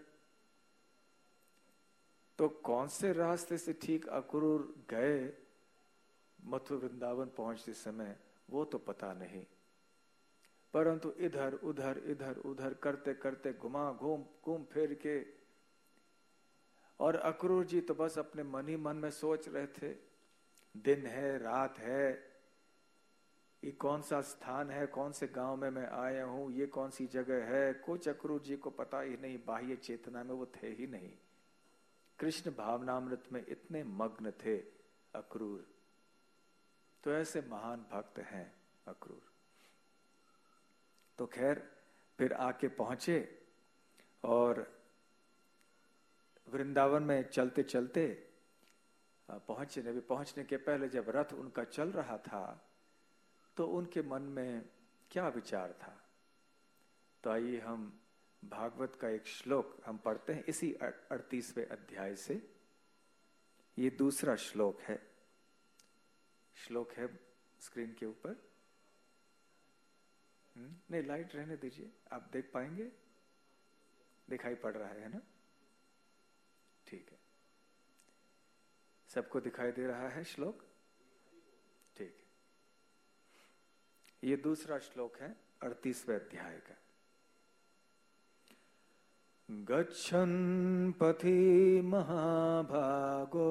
तो कौन से रास्ते से ठीक अक्रूर गए मथुरा वृंदावन पहुंचते समय वो तो पता नहीं, परंतु इधर उधर इधर उधर करते करते घुमा घूम घूम फिर के, और अक्रूर जी तो बस अपने मन ही मन में सोच रहे थे, दिन है रात है, ये कौन सा स्थान है, कौन से गांव में मैं आया हूं, ये कौन सी जगह है, कुछ अक्रूर जी को पता ही नहीं, बाह्य चेतना में वो थे ही नहीं, कृष्ण भावनामृत में इतने मग्न थे अक्रूर। तो ऐसे महान भक्त हैं अक्रूर। तो खैर फिर आके पहुंचे और वृंदावन में चलते चलते पहुंचने भी पहुंचने के पहले जब रथ उनका चल रहा था तो उनके मन में क्या विचार था। तो आइए हम भागवत का एक श्लोक हम पढ़ते हैं इसी अड़तीसवें अध्याय से। ये दूसरा श्लोक है, श्लोक है स्क्रीन के ऊपर। नहीं, लाइट रहने दीजिए, आप देख पाएंगे, दिखाई पड़ रहा है ना? ठीक है, सबको दिखाई दे रहा है श्लोक? ठीक है, ये दूसरा श्लोक है अड़तीसवें अध्याय का। गच्छन् पथि महाभागो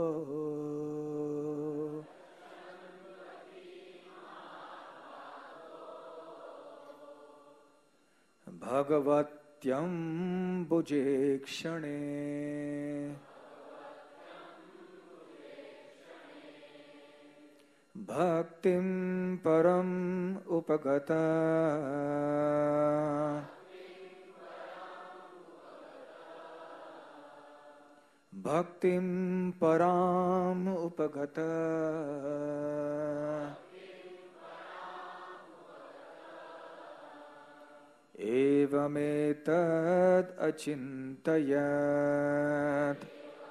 भगवत्यं भुजेक्षणे भक्तिं परम उपगता भक्तिं पराम उपगता एवमेतद् अचिन्तयत्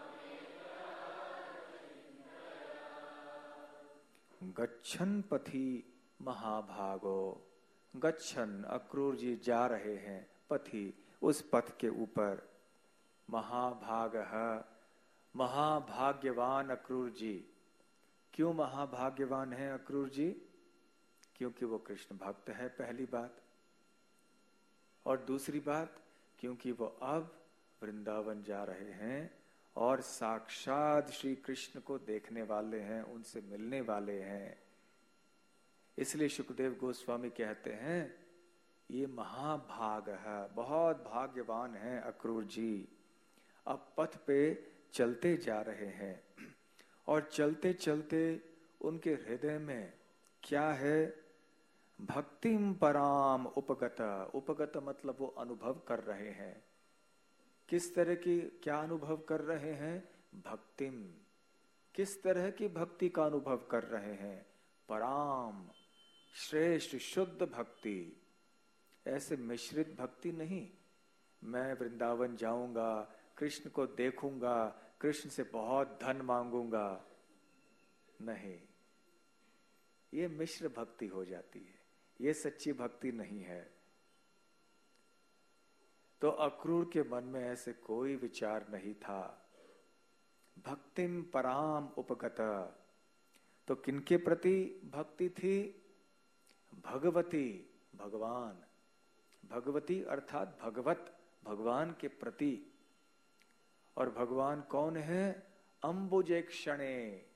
गच्छन् पथि महाभागो। गच्छन् अक्रूर जी जा रहे हैं, पथि उस पथ के ऊपर, महाभागः महाभाग्यवान अक्रूर जी। क्यों महाभाग्यवान है अक्रूर जी? क्योंकि वो कृष्ण भक्त है, पहली बात। और दूसरी बात, क्योंकि वो अब वृंदावन जा रहे हैं और साक्षात श्री कृष्ण को देखने वाले हैं, उनसे मिलने वाले हैं। इसलिए सुखदेव गोस्वामी कहते हैं ये महाभाग है, बहुत भाग्यवान है अक्रूर जी। अब पथ पे चलते जा रहे हैं और चलते चलते उनके हृदय में क्या है? भक्तिम पराम उपगत। उपगत मतलब वो अनुभव कर रहे हैं। किस तरह की, क्या अनुभव कर रहे हैं? भक्तिम। किस तरह की भक्ति का अनुभव कर रहे हैं? पराम, श्रेष्ठ शुद्ध भक्ति। ऐसे मिश्रित भक्ति नहीं, मैं वृंदावन जाऊंगा, कृष्ण को देखूंगा, कृष्ण से बहुत धन मांगूंगा, नहीं, ये मिश्र भक्ति हो जाती है, ये सच्ची भक्ति नहीं है। तो अक्रूर के मन में ऐसे कोई विचार नहीं था। भक्तिम पराम उपगत, तो किनके प्रति भक्ति थी? भगवती, भगवान, भगवती अर्थात भगवत, भगवान के प्रति। और भगवान कौन है? अंबुजे क्षणे,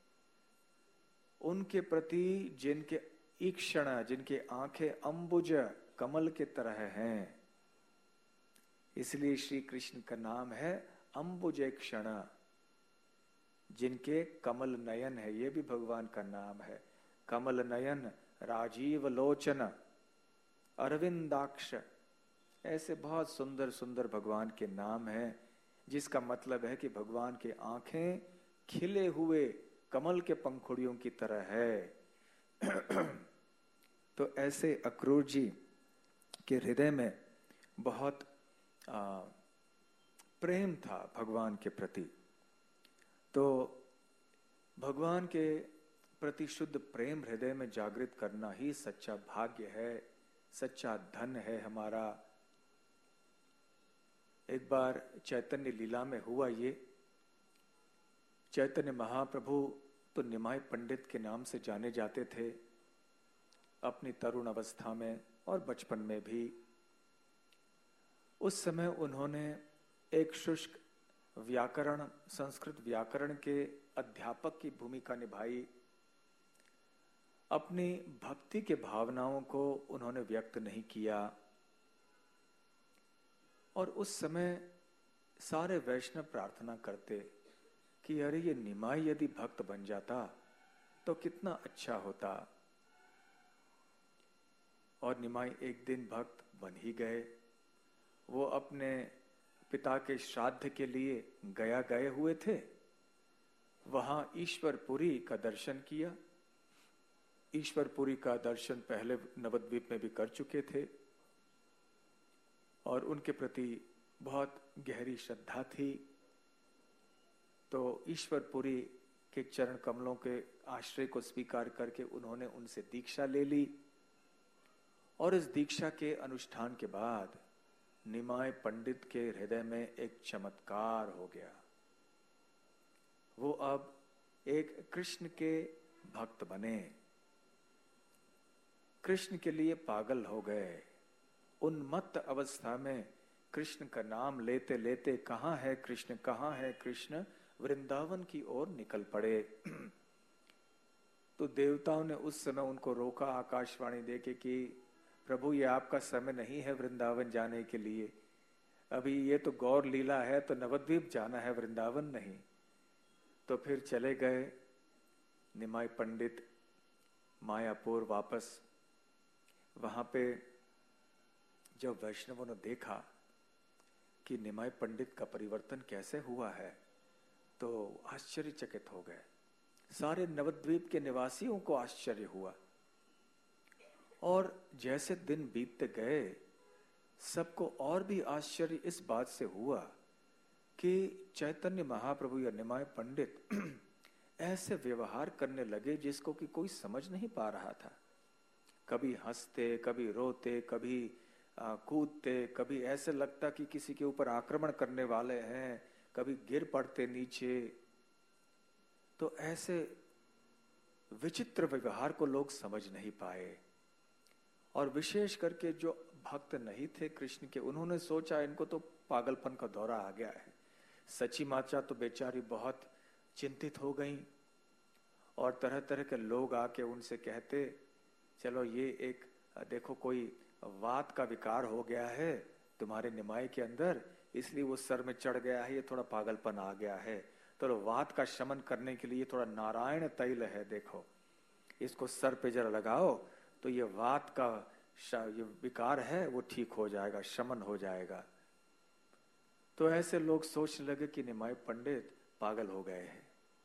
उनके प्रति जिनके ईक्षण, जिनके आंखें अंबुज कमल के तरह हैं। इसलिए श्री कृष्ण का नाम है अंबुजे क्षण, जिनके कमल नयन है। ये भी भगवान का नाम है। कमल नयन, राजीव लोचन, अरविंदाक्ष, ऐसे बहुत सुंदर सुंदर भगवान के नाम हैं, जिसका मतलब है कि भगवान के आंखें खिले हुए कमल के पंखुड़ियों की तरह है। तो ऐसे अक्रूर जी के हृदय में बहुत आ, प्रेम था भगवान के प्रति। तो भगवान के प्रति शुद्ध प्रेम हृदय में जागृत करना ही सच्चा भाग्य है, सच्चा धन है हमारा। एक बार चैतन्य लीला में हुआ ये, चैतन्य महाप्रभु तो निमाय पंडित के नाम से जाने जाते थे अपनी तरुण अवस्था में और बचपन में भी। उस समय उन्होंने एक शुष्क व्याकरण, संस्कृत व्याकरण के अध्यापक की भूमिका निभाई। अपनी भक्ति के भावनाओं को उन्होंने व्यक्त नहीं किया। और उस समय सारे वैष्णव प्रार्थना करते कि अरे ये निमाई यदि भक्त बन जाता तो कितना अच्छा होता। और निमाई एक दिन भक्त बन ही गए। वो अपने पिता के श्राद्ध के लिए गया गए हुए थे। वहां ईश्वरपुरी का दर्शन किया। ईश्वरपुरी का दर्शन पहले नवद्वीप में भी कर चुके थे और उनके प्रति बहुत गहरी श्रद्धा थी। तो ईश्वरपुरी के चरण कमलों के आश्रय को स्वीकार करके उन्होंने उनसे दीक्षा ले ली। और इस दीक्षा के अनुष्ठान के बाद निमाय पंडित के हृदय में एक चमत्कार हो गया। वो अब एक कृष्ण के भक्त बने, कृष्ण के लिए पागल हो गए। उन्मत्त अवस्था में कृष्ण का नाम लेते लेते कहाँ है कृष्ण, कहाँ है कृष्ण, वृंदावन की ओर निकल पड़े। तो देवताओं ने उस समय उनको रोका आकाशवाणी देके कि प्रभु ये आपका समय नहीं है वृंदावन जाने के लिए, अभी ये तो गौर लीला है, तो नवद्वीप जाना है, वृंदावन नहीं। तो फिर चले गए निमाय पंडित मायापुर वापस। वहां पे जब वैष्णवों ने देखा कि निमाय पंडित का परिवर्तन कैसे हुआ है तो आश्चर्यचकित हो गए। सारे नवद्वीप के निवासियों को आश्चर्य हुआ। और जैसे दिन बीतते गए सबको और भी आश्चर्य इस बात से हुआ कि चैतन्य महाप्रभु या निमाय पंडित ऐसे व्यवहार करने लगे जिसको कि कोई समझ नहीं पा रहा था। कभी हंसते, कभी रोते, कभी कूदते, कभी ऐसे लगता कि किसी के ऊपर आक्रमण करने वाले हैं, कभी गिर पड़ते नीचे। तो ऐसे विचित्र व्यवहार को लोग समझ नहीं पाए। और विशेष करके जो भक्त नहीं थे कृष्ण के, उन्होंने सोचा इनको तो पागलपन का दौरा आ गया है। सची माता तो बेचारी बहुत चिंतित हो गई और तरह तरह के लोग आके उनसे कहते चलो ये एक देखो कोई वात का विकार हो गया है तुम्हारे निमाय के अंदर, इसलिए वो सर में चढ़ गया है, ये थोड़ा पागलपन आ गया है। तो वात का शमन करने के लिए थोड़ा नारायण तैल है, देखो इसको सर पे जरा लगाओ तो ये वात का ये विकार है वो ठीक हो जाएगा, शमन हो जाएगा। तो ऐसे लोग सोचने लगे कि निमाय पंडित पागल हो गए हैं।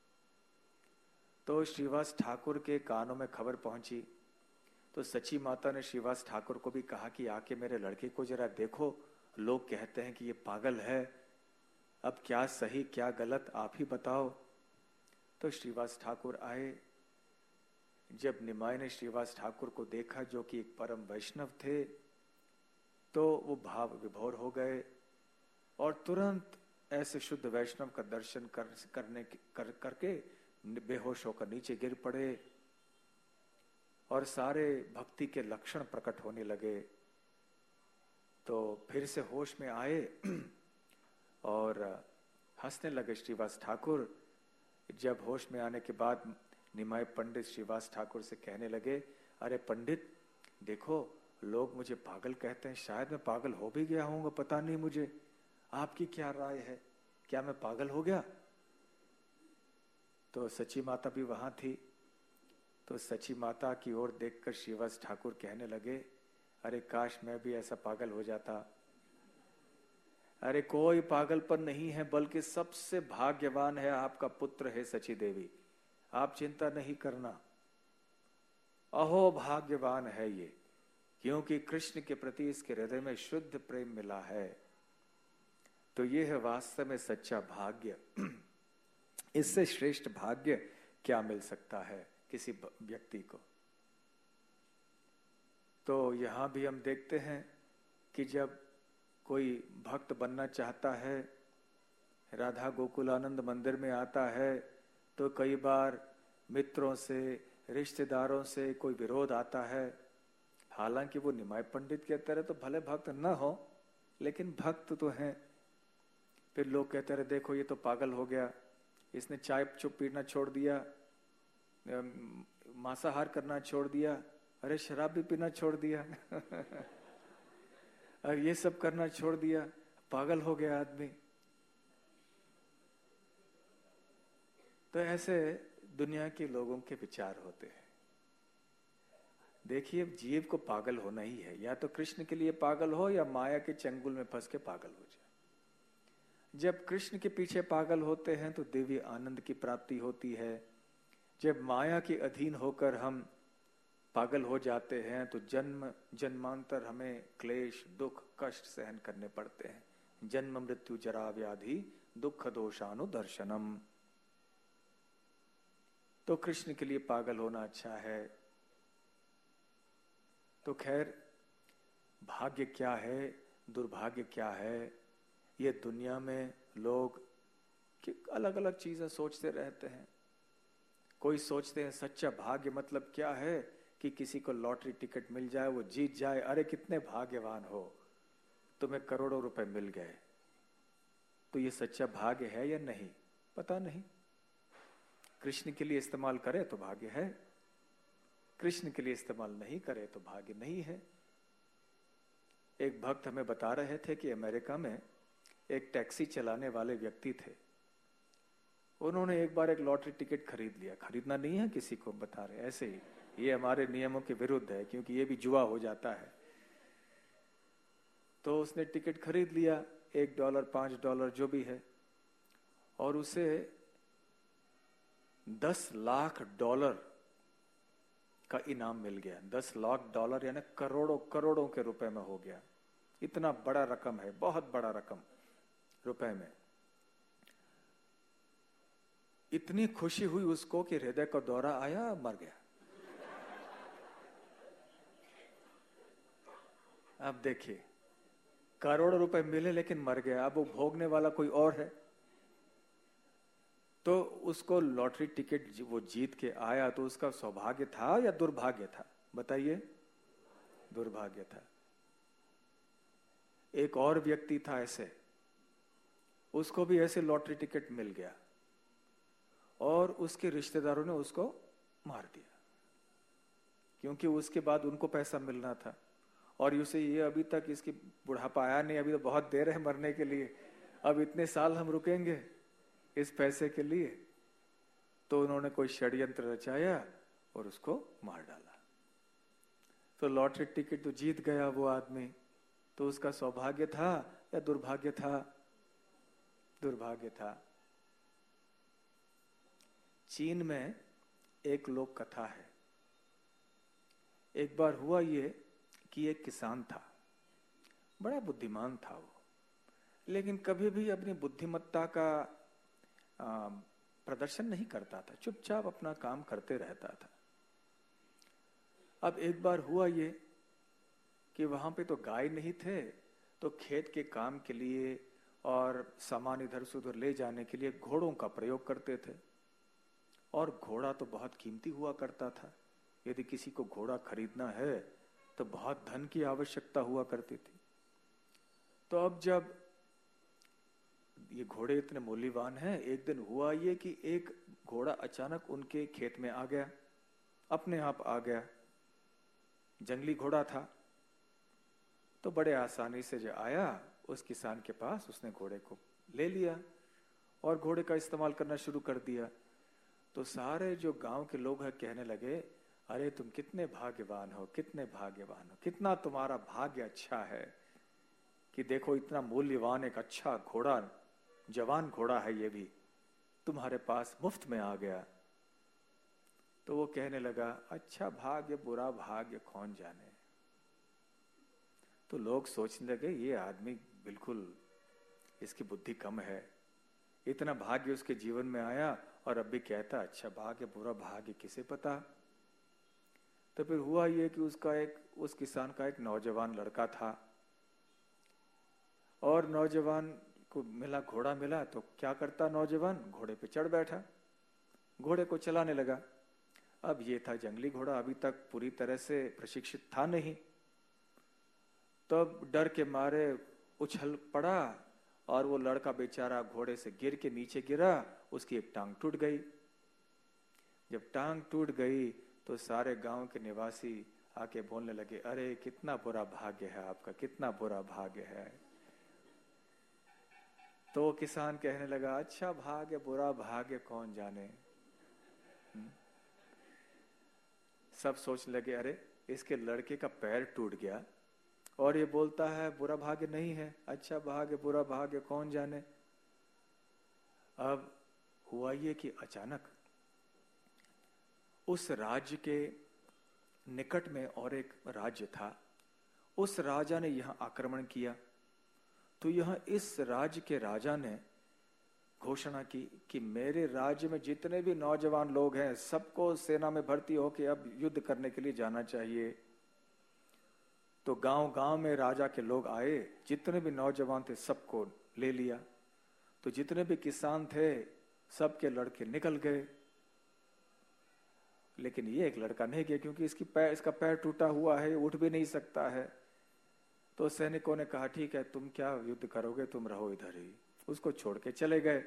तो श्रीवास ठाकुर के कानों में खबर पहुंची तो सची माता ने श्रीवास ठाकुर को भी कहा कि आके मेरे लड़के को जरा देखो, लोग कहते हैं कि ये पागल है, अब क्या सही क्या गलत आप ही बताओ। तो श्रीवास ठाकुर आए। जब निमाय ने श्रीवास ठाकुर को देखा जो कि एक परम वैष्णव थे तो वो भाव विभोर हो गए। और तुरंत ऐसे शुद्ध वैष्णव का दर्शन कर, करने कर, करके बेहोश होकर नीचे गिर पड़े और सारे भक्ति के लक्षण प्रकट होने लगे। तो फिर से होश में आए और हंसने लगे श्रीवास ठाकुर। जब होश में आने के बाद निमाय पंडित श्रीवास ठाकुर से कहने लगे, अरे पंडित देखो, लोग मुझे पागल कहते हैं, शायद मैं पागल हो भी गया हूंगा, पता नहीं मुझे, आपकी क्या राय है, क्या मैं पागल हो गया? तो सची माता भी वहां थी। तो सची माता की ओर देखकर श्रीवास ठाकुर कहने लगे, अरे काश मैं भी ऐसा पागल हो जाता। अरे कोई पागलपन नहीं है, बल्कि सबसे भाग्यवान है आपका पुत्र है सची देवी, आप चिंता नहीं करना। अहो भाग्यवान है ये, क्योंकि कृष्ण के प्रति इसके हृदय में शुद्ध प्रेम मिला है। तो ये है वास्तव में सच्चा भाग्य। इससे श्रेष्ठ भाग्य क्या मिल सकता है किसी व्यक्ति को? तो यहां भी हम देखते हैं कि जब कोई भक्त बनना चाहता है, राधा गोकुलानंद मंदिर में आता है, तो कई बार मित्रों से, रिश्तेदारों से कोई विरोध आता है। हालांकि वो निमाय पंडित के तरह तो भले भक्त न हो, लेकिन भक्त तो हैं। फिर लोग कहते रहे, देखो ये तो पागल हो गया, इसने चाय चुप पीना छोड़ दिया, मांसाहार करना छोड़ दिया, अरे शराब भी पीना छोड़ दिया और ये सब करना छोड़ दिया, पागल हो गया आदमी। तो ऐसे दुनिया के लोगों के विचार होते हैं। देखिए, जीव को पागल होना ही है, या तो कृष्ण के लिए पागल हो या माया के चंगुल में फंस के पागल हो जाए। जब कृष्ण के पीछे पागल होते हैं तो दिव्य आनंद की प्राप्ति होती है। जब माया के अधीन होकर हम पागल हो जाते हैं तो जन्म जन्मांतर हमें क्लेश, दुख, कष्ट सहन करने पड़ते हैं। जन्म मृत्यु जरा व्याधि दुख दोषानुदर्शनम। तो कृष्ण के लिए पागल होना अच्छा है। तो खैर, भाग्य क्या है, दुर्भाग्य क्या है, ये दुनिया में लोग अलग अलग चीजें सोचते रहते हैं। कोई सोचते हैं सच्चा भाग्य मतलब क्या है कि किसी को लॉटरी टिकट मिल जाए, वो जीत जाए, अरे कितने भाग्यवान हो, तुम्हें करोड़ों रुपए मिल गए। तो ये सच्चा भाग्य है या नहीं, पता नहीं। कृष्ण के लिए इस्तेमाल करे तो भाग्य है, कृष्ण के लिए इस्तेमाल नहीं करे तो भाग्य नहीं है। एक भक्त हमें बता रहे थे कि अमेरिका में एक टैक्सी चलाने वाले व्यक्ति थे। उन्होंने एक बार एक लॉटरी टिकट खरीद लिया। खरीदना नहीं है किसी को, बता रहे ऐसे ही, ये हमारे नियमों के विरुद्ध है, क्योंकि ये भी जुआ हो जाता है। तो उसने टिकट खरीद लिया, एक डॉलर, पांच डॉलर जो भी है, और उसे दस लाख डॉलर का इनाम मिल गया। दस लाख डॉलर यानी करोड़ों करोड़ों के रुपए में हो गया। इतना बड़ा रकम है, बहुत बड़ा रकम रुपए में। इतनी खुशी हुई उसको कि हृदय का दौरा आया, मर गया। अब देखिए, करोड़ों रुपए मिले लेकिन मर गया। अब वो भोगने वाला कोई और है। तो उसको लॉटरी टिकट वो जीत के आया, तो उसका सौभाग्य था या दुर्भाग्य था, बताइए? दुर्भाग्य था। एक और व्यक्ति था ऐसे, उसको भी ऐसे लॉटरी टिकट मिल गया और उसके रिश्तेदारों ने उसको मार दिया, क्योंकि उसके बाद उनको पैसा मिलना था। और उसे ये अभी तक इसकी बुढ़ापा आया नहीं, अभी तो बहुत देर है मरने के लिए, अब इतने साल हम रुकेंगे इस पैसे के लिए। तो उन्होंने कोई षड्यंत्र रचाया और उसको मार डाला। तो लॉटरी टिकट तो जीत गया वो आदमी, तो उसका सौभाग्य था या दुर्भाग्य था? दुर्भाग्य था। चीन में एक लोक कथा है। एक बार हुआ ये कि एक किसान था, बड़ा बुद्धिमान था वो, लेकिन कभी भी अपनी बुद्धिमत्ता का आ, प्रदर्शन नहीं करता था, चुपचाप अपना काम करते रहता था। अब एक बार हुआ ये कि वहां पे तो गाय नहीं थे, तो खेत के काम के लिए और सामान इधर से उधर ले जाने के लिए घोड़ों का प्रयोग करते थे। और घोड़ा तो बहुत कीमती हुआ करता था। यदि किसी को घोड़ा खरीदना है तो बहुत धन की आवश्यकता हुआ करती थी। तो अब जब ये घोड़े इतने मूल्यवान हैं, एक दिन हुआ ये कि एक घोड़ा अचानक उनके खेत में आ गया, अपने आप आ गया। जंगली घोड़ा था, तो बड़े आसानी से जो आया उस किसान के पास, उसने घोड़े को ले लिया और घोड़े का इस्तेमाल करना शुरू कर दिया। तो सारे जो गांव के लोग हैं कहने लगे, अरे तुम कितने भाग्यवान हो, कितने भाग्यवान हो, कितना तुम्हारा भाग्य अच्छा है कि देखो इतना मूल्यवान एक अच्छा घोड़ा, जवान घोड़ा है ये भी, तुम्हारे पास मुफ्त में आ गया। तो वो कहने लगा, अच्छा भाग्य बुरा भाग्य कौन जाने। तो लोग सोचने लगे, ये आदमी बिल्कुल, इसकी बुद्धि कम है, इतना भाग्य उसके जीवन में आया और अब भी कहता अच्छा भाग्य बुरा भाग्य किसे पता। तो फिर हुआ ये कि उसका एक उस किसान का एक नौजवान लड़का था, और नौजवान को मिला घोड़ा मिला, तो क्या करता नौजवान, घोड़े पे चढ़ बैठा, घोड़े को चलाने लगा। अब ये था जंगली घोड़ा, अभी तक पूरी तरह से प्रशिक्षित था नहीं, तब डर के मारे उछल पड़ा और वो लड़का बेचारा घोड़े से गिर के नीचे गिरा, उसकी एक टांग टूट गई। जब टांग टूट गई तो सारे गांव के निवासी आके बोलने लगे, अरे कितना बुरा भाग्य है आपका, कितना बुरा भाग्य है। तो वो किसान कहने लगा, अच्छा भाग्य बुरा भाग्य कौन जाने। सब सोचने लगे, अरे इसके लड़के का पैर टूट गया और ये बोलता है बुरा भाग्य नहीं है, अच्छा भाग्य बुरा भाग्य कौन जाने। अब हुआ ये कि अचानक उस राज्य के निकट में और एक राज्य था, उस राजा ने यहां आक्रमण किया। तो यह इस राज्य के राजा ने घोषणा की कि मेरे राज्य में जितने भी नौजवान लोग हैं सबको सेना में भर्ती होकर अब युद्ध करने के लिए जाना चाहिए। तो गांव गांव में राजा के लोग आए, जितने भी नौजवान थे सबको ले लिया। तो जितने भी किसान थे सबके लड़के निकल गए, लेकिन ये एक लड़का नहीं गया क्योंकि इसकी पैर इसका पैर टूटा हुआ है, उठ भी नहीं सकता है। तो सैनिकों ने कहा ठीक है तुम क्या युद्ध करोगे, तुम रहो इधर ही, उसको छोड़ के चले गए।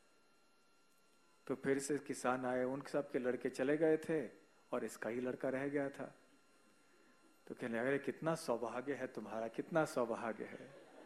तो फिर से किसान आए, उन सब के लड़के चले गए थे और इसका ही लड़का रह गया था। तो कहने लगे कितना सौभाग्य है तुम्हारा, कितना सौभाग्य है।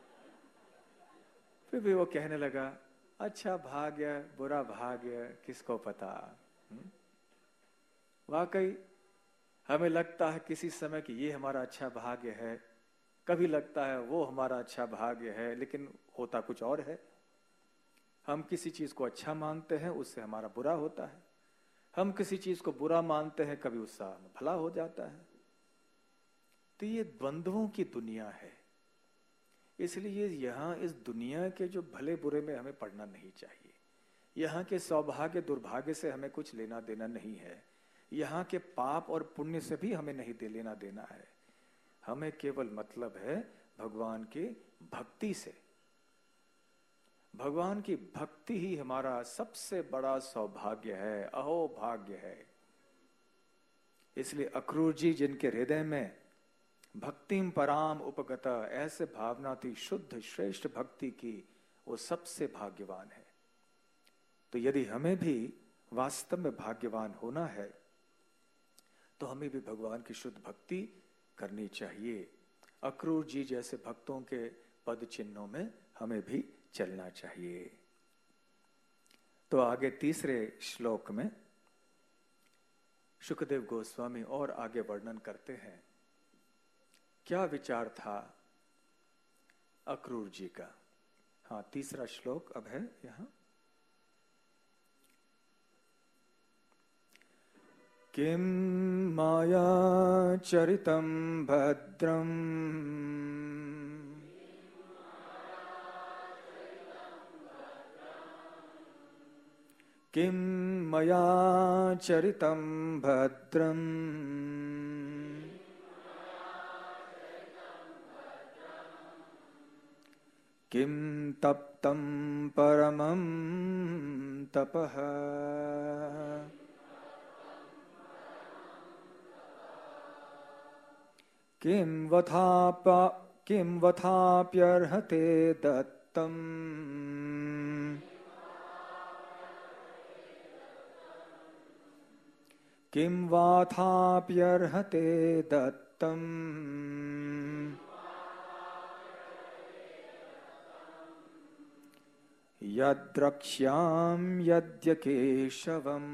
फिर भी वो कहने लगा, अच्छा भाग्य बुरा भाग्य किसको पता। हुँ? वाकई हमें लगता है किसी समय कि ये हमारा अच्छा भाग्य है, कभी लगता है वो हमारा अच्छा भाग्य है, लेकिन होता कुछ और है। हम किसी चीज को अच्छा मानते हैं, उससे हमारा बुरा होता है। हम किसी चीज को बुरा मानते हैं, कभी उससे भला हो जाता है। तो ये द्वंद्वों की दुनिया है, इसलिए यहाँ इस दुनिया के जो भले बुरे में हमें पड़ना नहीं चाहिए। यहाँ के सौभाग्य दुर्भाग्य से हमें कुछ लेना देना नहीं है, यहाँ के पाप और पुण्य से भी हमें नहीं दे लेना देना है। हमें केवल मतलब है भगवान की भक्ति से। भगवान की भक्ति ही हमारा सबसे बड़ा सौभाग्य है, अहो भाग्य है। इसलिए अक्रूर जी जिनके हृदय में भक्तिम पराम उपगता ऐसे भावना थी, शुद्ध श्रेष्ठ भक्ति की, वो सबसे भाग्यवान है। तो यदि हमें भी वास्तव में भाग्यवान होना है तो हमें भी भगवान की शुद्ध भक्ति करनी चाहिए। अक्रूर जी जैसे भक्तों के पद चिन्हों में हमें भी चलना चाहिए। तो आगे तीसरे श्लोक में शुकदेव गोस्वामी और आगे वर्णन करते हैं क्या विचार था अक्रूर जी का। हाँ, तीसरा श्लोक अब है यहां। किम माया चरितम भद्रम किम मया चरितम भद्रम किम तप्तं परमं तपः किं वथाप किं वथाप्यर्हते दत्तम् किं वाथाप्यर्हते दत्तम् यद्रक्ष्याम यद्य केशवम्।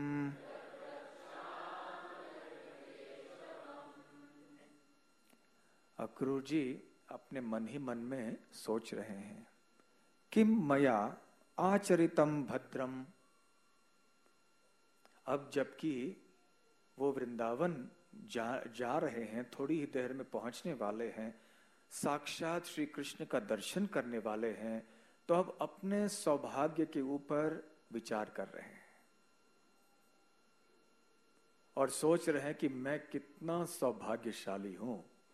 अक्रूर जी अपने मन ही मन में सोच रहे हैं, किम मया आचरितम भद्रम। अब जबकि वो वृंदावन जा जा रहे हैं, थोड़ी ही देर में पहुंचने वाले हैं, साक्षात श्री कृष्ण का दर्शन करने वाले हैं, तो अब अपने सौभाग्य के ऊपर विचार कर रहे हैं और सोच रहे हैं कि मैं कितना सौभाग्यशाली हूं।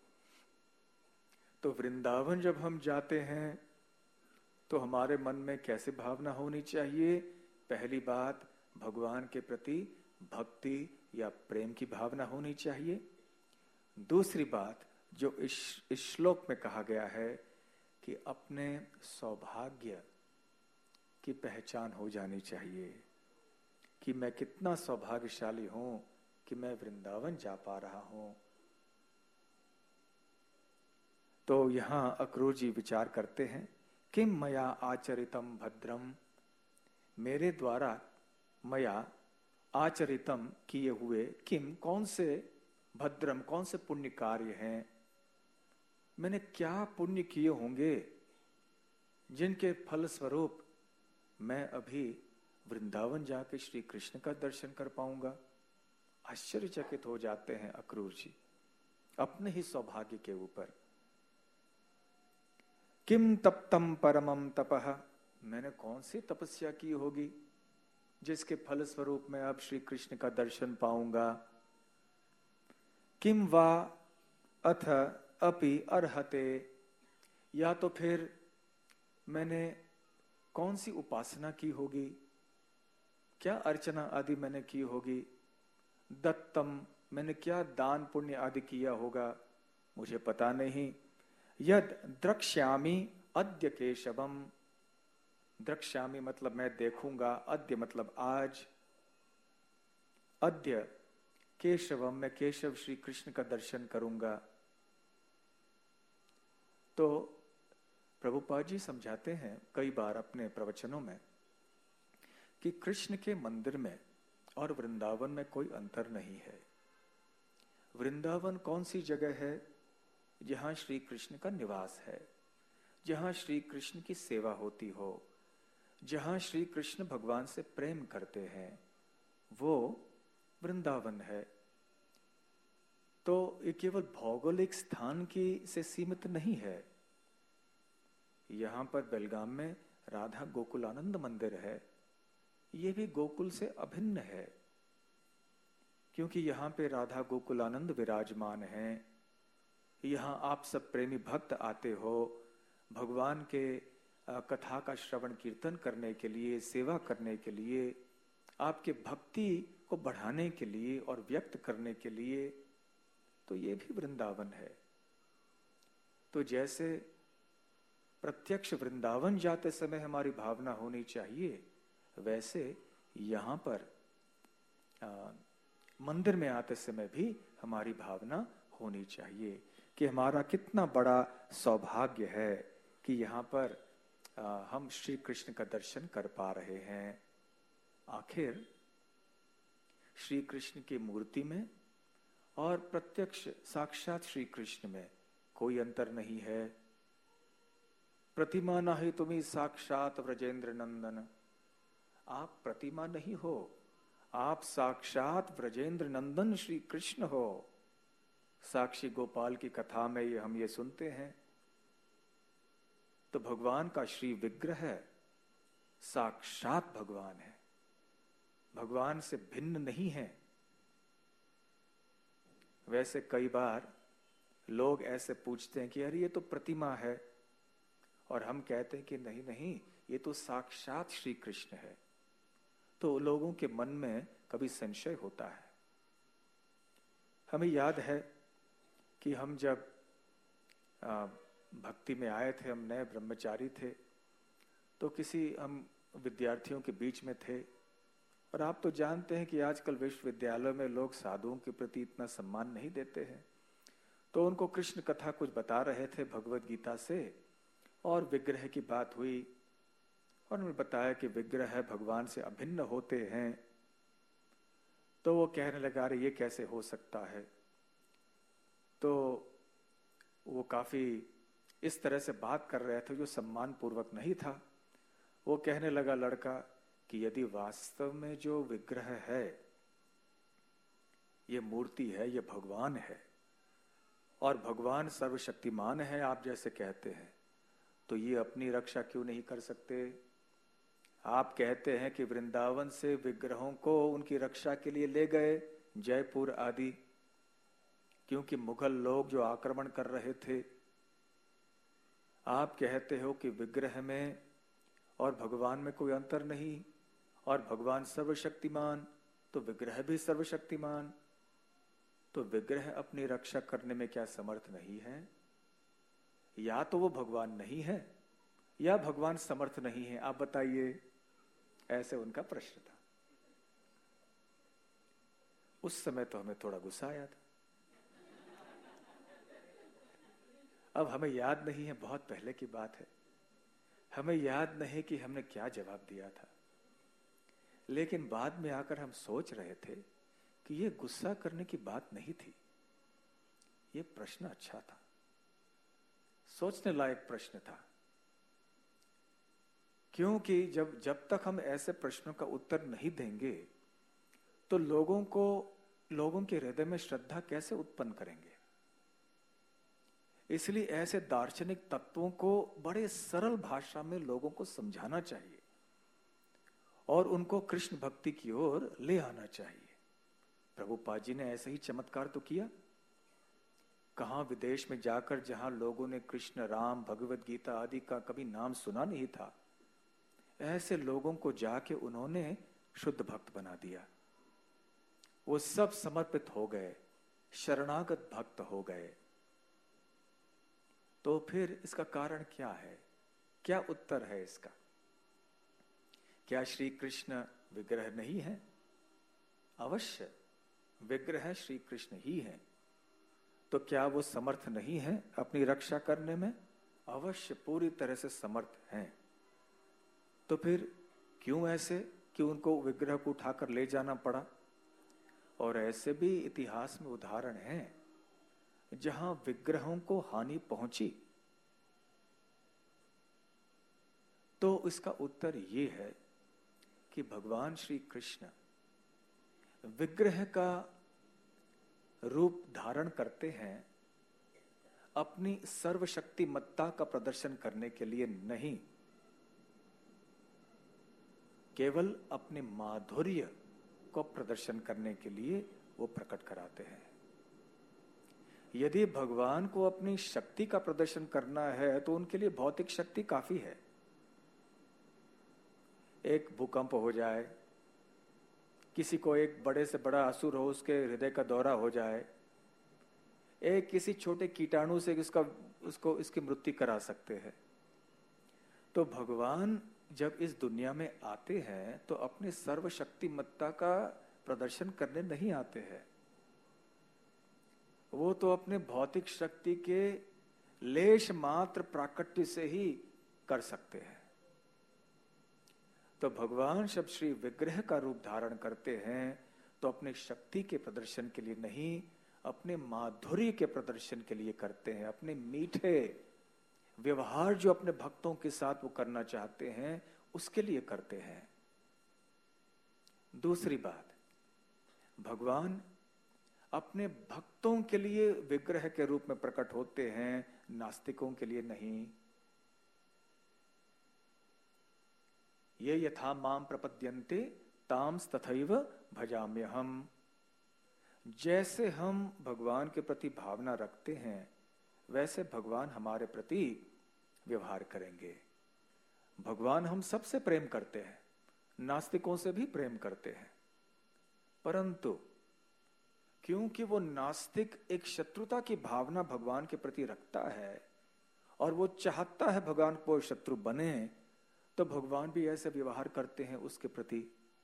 तो वृंदावन जब हम जाते हैं तो हमारे मन में कैसे भावना होनी चाहिए? पहली बात, भगवान के प्रति भक्ति या प्रेम की भावना होनी चाहिए। दूसरी बात, जो इस, इस श्लोक में कहा गया है कि अपने सौभाग्य की पहचान हो जानी चाहिए कि मैं कितना सौभाग्यशाली हूं कि मैं वृंदावन जा पा रहा हूं। तो यहां अक्रूर जी विचार करते हैं, किम मया आचरितम भद्रम, मेरे द्वारा मया आचरितम किए हुए, किम कौन से, भद्रम कौन से पुण्य कार्य हैं, मैंने क्या पुण्य किए होंगे जिनके फल स्वरूप मैं अभी वृंदावन जाके श्री कृष्ण का दर्शन कर पाऊंगा। आश्चर्यचकित हो जाते हैं अक्रूर जी अपने ही सौभाग्य के ऊपर। किम तप्तम परमम तपः, मैंने कौन सी तपस्या की होगी जिसके फल स्वरूप मैं अब श्री कृष्ण का दर्शन पाऊंगा। किम वा अथ अपि अर्हते, या तो फिर मैंने कौन सी उपासना की होगी, क्या अर्चना आदि मैंने की होगी। दत्तम, मैंने क्या दान पुण्य आदि किया होगा, मुझे पता नहीं। यद द्रक्ष्यामि अद्य केशवम, द्रक्ष्यामि मतलब मैं देखूंगा, अद्य मतलब आज, अद्य केशवम, मैं केशव श्री कृष्ण का दर्शन करूंगा। तो प्रभुपाद जी समझाते हैं कई बार अपने प्रवचनों में कि कृष्ण के मंदिर में और वृंदावन में कोई अंतर नहीं है। वृंदावन कौन सी जगह है? जहां श्री कृष्ण का निवास है, जहां श्री कृष्ण की सेवा होती हो, जहां श्री कृष्ण भगवान से प्रेम करते हैं, वो वृंदावन है। तो ये केवल भौगोलिक स्थान की से सीमित नहीं है। यहां पर बेलगाम में राधा गोकुलानंद मंदिर है, ये भी गोकुल से अभिन्न है, क्योंकि यहां पे राधा गोकुलानंद विराजमान हैं। यहाँ आप सब प्रेमी भक्त आते हो भगवान के कथा का श्रवण कीर्तन करने के लिए, सेवा करने के लिए, आपके भक्ति को बढ़ाने के लिए और व्यक्त करने के लिए। तो ये भी वृंदावन है। तो जैसे प्रत्यक्ष वृंदावन जाते समय हमारी भावना होनी चाहिए, वैसे यहाँ पर आ, मंदिर में आते समय भी हमारी भावना होनी चाहिए कि हमारा कितना बड़ा सौभाग्य है कि यहाँ पर आ, हम श्री कृष्ण का दर्शन कर पा रहे हैं। आखिर श्री कृष्ण की मूर्ति में और प्रत्यक्ष साक्षात श्री कृष्ण में कोई अंतर नहीं है। प्रतिमा नहीं तुम्ही साक्षात व्रजेंद्र नंदन, आप प्रतिमा नहीं हो, आप साक्षात व्रजेंद्र नंदन श्री कृष्ण हो। साक्षी गोपाल की कथा में ये हम ये सुनते हैं। तो भगवान का श्री विग्रह साक्षात भगवान है, भगवान से भिन्न नहीं है। वैसे कई बार लोग ऐसे पूछते हैं कि अरे ये तो प्रतिमा है, और हम कहते हैं कि नहीं नहीं, ये तो साक्षात श्री कृष्ण है, तो लोगों के मन में कभी संशय होता है। हमें याद है कि हम जब आ, भक्ति में आए थे, हम नए ब्रह्मचारी थे, तो किसी हम विद्यार्थियों के बीच में थे, और आप तो जानते हैं कि आजकल विश्वविद्यालयों में लोग साधुओं के प्रति इतना सम्मान नहीं देते हैं। तो उनको कृष्ण कथा कुछ बता रहे थे भगवत गीता से, और विग्रह की बात हुई, और उन्होंने बताया कि विग्रह भगवान से अभिन्न होते हैं। तो वो कहने लगा, अरे ये कैसे हो सकता है। तो वो काफी इस तरह से बात कर रहे थे जो सम्मान पूर्वक नहीं था। वो कहने लगा लड़का कि यदि वास्तव में जो विग्रह है, ये मूर्ति है, ये भगवान है, और भगवान सर्वशक्तिमान है आप जैसे कहते हैं, तो ये अपनी रक्षा क्यों नहीं कर सकते। आप कहते हैं कि वृंदावन से विग्रहों को उनकी रक्षा के लिए ले गए जयपुर आदि, क्योंकि मुगल लोग जो आक्रमण कर रहे थे। आप कहते हो कि विग्रह में और भगवान में कोई अंतर नहीं, और भगवान सर्वशक्तिमान, तो विग्रह भी सर्वशक्तिमान, तो विग्रह अपनी रक्षा करने में क्या समर्थ नहीं है। या तो वो भगवान नहीं है या भगवान समर्थ नहीं है, आप बताइए। ऐसे उनका प्रश्न था। उस समय तो हमें थोड़ा गुस्सा आया था। अब हमें याद नहीं है, बहुत पहले की बात है, हमें याद नहीं कि हमने क्या जवाब दिया था। लेकिन बाद में आकर हम सोच रहे थे कि ये गुस्सा करने की बात नहीं थी, ये प्रश्न अच्छा था, सोचने लायक प्रश्न था। क्योंकि जब जब तक हम ऐसे प्रश्नों का उत्तर नहीं देंगे तो लोगों को लोगों के हृदय में श्रद्धा कैसे उत्पन्न करेंगे। इसलिए ऐसे दार्शनिक तत्वों को बड़े सरल भाषा में लोगों को समझाना चाहिए और उनको कृष्ण भक्ति की ओर ले आना चाहिए। प्रभुपाद जी ने ऐसे ही चमत्कार तो किया। कहां विदेश में जाकर जहां लोगों ने कृष्ण, राम, भगवत गीता आदि का कभी नाम सुना नहीं था, ऐसे लोगों को जाके उन्होंने शुद्ध भक्त बना दिया। वो सब समर्पित हो गए, शरणागत भक्त हो गए। तो फिर इसका कारण क्या है, क्या उत्तर है इसका? क्या श्री कृष्ण विग्रह नहीं है? अवश्य विग्रह श्री कृष्ण ही है। तो क्या वो समर्थ नहीं है अपनी रक्षा करने में? अवश्य पूरी तरह से समर्थ हैं। तो फिर क्यों ऐसे कि उनको विग्रह को उठाकर ले जाना पड़ा? और ऐसे भी इतिहास में उदाहरण हैं जहां विग्रहों को हानि पहुंची। तो इसका उत्तर ये है कि भगवान श्री कृष्ण विग्रह का रूप धारण करते हैं अपनी सर्वशक्तिमत्ता का प्रदर्शन करने के लिए नहीं, केवल अपने माधुर्य को प्रदर्शन करने के लिए वो प्रकट कराते हैं। यदि भगवान को अपनी शक्ति का प्रदर्शन करना है तो उनके लिए भौतिक शक्ति काफी है। एक भूकंप हो जाए, किसी को एक बड़े से बड़ा असुर हो उसके हृदय का दौरा हो जाए, एक किसी छोटे कीटाणु से उसका उसको इसकी मृत्यु करा सकते हैं। तो भगवान जब इस दुनिया में आते हैं तो अपने सर्वशक्तिमत्ता का प्रदर्शन करने नहीं आते हैं, वो तो अपने भौतिक शक्ति के लेश मात्र प्राकट्य से ही कर सकते हैं। तो भगवान जब श्री विग्रह का रूप धारण करते हैं तो अपने शक्ति के प्रदर्शन के लिए नहीं, अपने माधुर्य के प्रदर्शन के लिए करते हैं। अपने मीठे व्यवहार जो अपने भक्तों के साथ वो करना चाहते हैं उसके लिए करते हैं। दूसरी बात, भगवान अपने भक्तों के लिए विग्रह के रूप में प्रकट होते हैं, नास्तिकों के लिए नहीं। ये यथा माम प्रपद्यन्ते ताम्स तथैव भजाम्यहम्। जैसे हम भगवान के प्रति भावना रखते हैं वैसे भगवान हमारे प्रति व्यवहार करेंगे। भगवान हम सबसे प्रेम करते हैं, नास्तिकों से भी प्रेम करते हैं, परंतु क्योंकि वो नास्तिक एक शत्रुता की भावना भगवान के प्रति रखता है और वो चाहता है भगवान को शत्रु बने, तो भगवान भी ऐसे व्यवहार करते हैं उसके प्रति।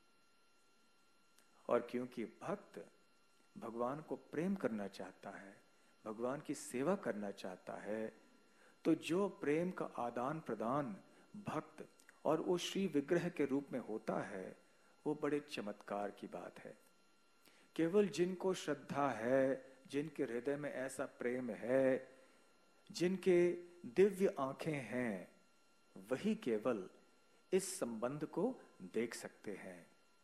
और क्योंकि भक्त भगवान को प्रेम करना चाहता है, भगवान की सेवा करना चाहता है, तो जो प्रेम का आदान प्रदान भक्त और वो श्री विग्रह के रूप में होता है, वो बड़े चमत्कार की बात है। केवल जिनको श्रद्धा है, जिनके हृदय में ऐसा प्रेम है, जिनके दिव्य आंखें हैं, वही केवल इस संबंध को देख सकते हैं।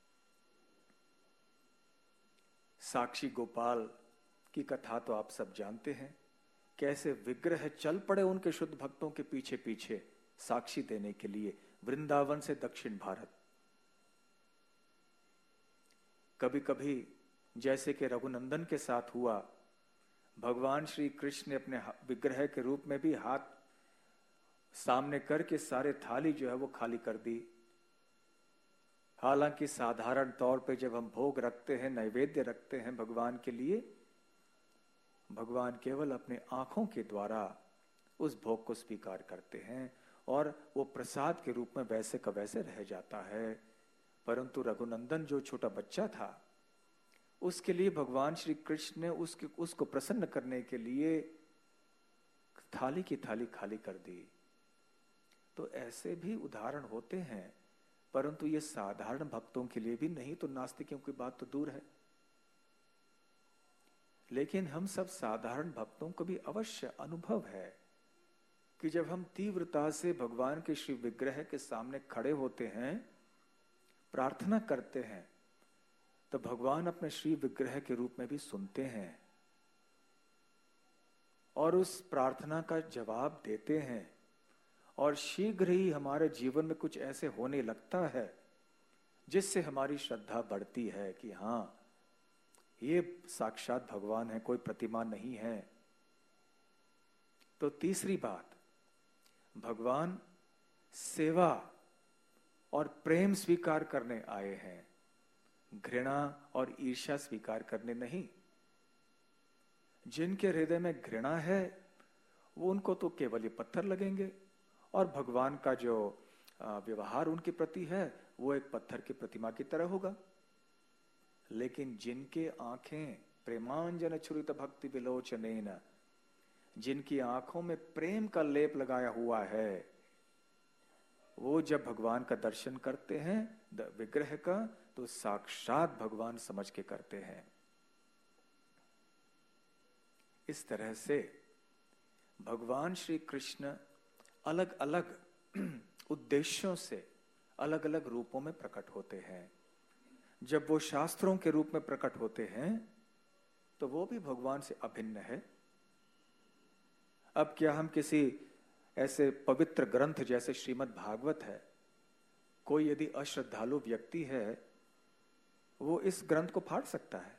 साक्षी गोपाल की कथा तो आप सब जानते हैं, कैसे विग्रह चल पड़े उनके शुद्ध भक्तों के पीछे पीछे साक्षी देने के लिए, वृंदावन से दक्षिण भारत। कभी कभी जैसे कि रघुनंदन के साथ हुआ, भगवान श्री कृष्ण ने अपने विग्रह के रूप में भी हाथ सामने करके सारे थाली जो है वो खाली कर दी। हालांकि साधारण तौर पे जब हम भोग रखते हैं, नैवेद्य रखते हैं भगवान के लिए, भगवान केवल अपने आंखों के द्वारा उस भोग को स्वीकार करते हैं और वो प्रसाद के रूप में वैसे का वैसे रह जाता है। परंतु रघुनंदन जो छोटा बच्चा था, उसके लिए भगवान श्री कृष्ण ने उसके उसको प्रसन्न करने के लिए थाली की थाली खाली कर दी। तो ऐसे भी उदाहरण होते हैं, परंतु ये साधारण भक्तों के लिए भी नहीं, तो नास्तिकों की बात तो दूर है। लेकिन हम सब साधारण भक्तों को भी अवश्य अनुभव है कि जब हम तीव्रता से भगवान के श्री विग्रह के सामने खड़े होते हैं, प्रार्थना करते हैं, तो भगवान अपने श्री विग्रह के रूप में भी सुनते हैं और उस प्रार्थना का जवाब देते हैं। और शीघ्र ही हमारे जीवन में कुछ ऐसे होने लगता है जिससे हमारी श्रद्धा बढ़ती है कि हाँ, ये साक्षात भगवान है, कोई प्रतिमा नहीं है। तो तीसरी बात, भगवान सेवा और प्रेम स्वीकार करने आए हैं, घृणा और ईर्ष्या स्वीकार करने नहीं। जिनके हृदय में घृणा है वो उनको तो केवल ये पत्थर लगेंगे, और भगवान का जो व्यवहार उनके प्रति है वो एक पत्थर की प्रतिमा की तरह होगा। लेकिन जिनके आंखें प्रेमांजन छुरित भक्ति विलोचनेन, जिनकी आंखों में प्रेम का लेप लगाया हुआ है, वो जब भगवान का दर्शन करते हैं विग्रह का, तो साक्षात भगवान समझ के करते हैं। इस तरह से भगवान श्री कृष्ण अलग अलग उद्देश्यों से अलग अलग रूपों में प्रकट होते हैं। जब वो शास्त्रों के रूप में प्रकट होते हैं तो वो भी भगवान से अभिन्न है। अब क्या हम किसी ऐसे पवित्र ग्रंथ जैसे श्रीमद् भागवत है, कोई यदि अश्रद्धालु व्यक्ति है वो इस ग्रंथ को फाड़ सकता है?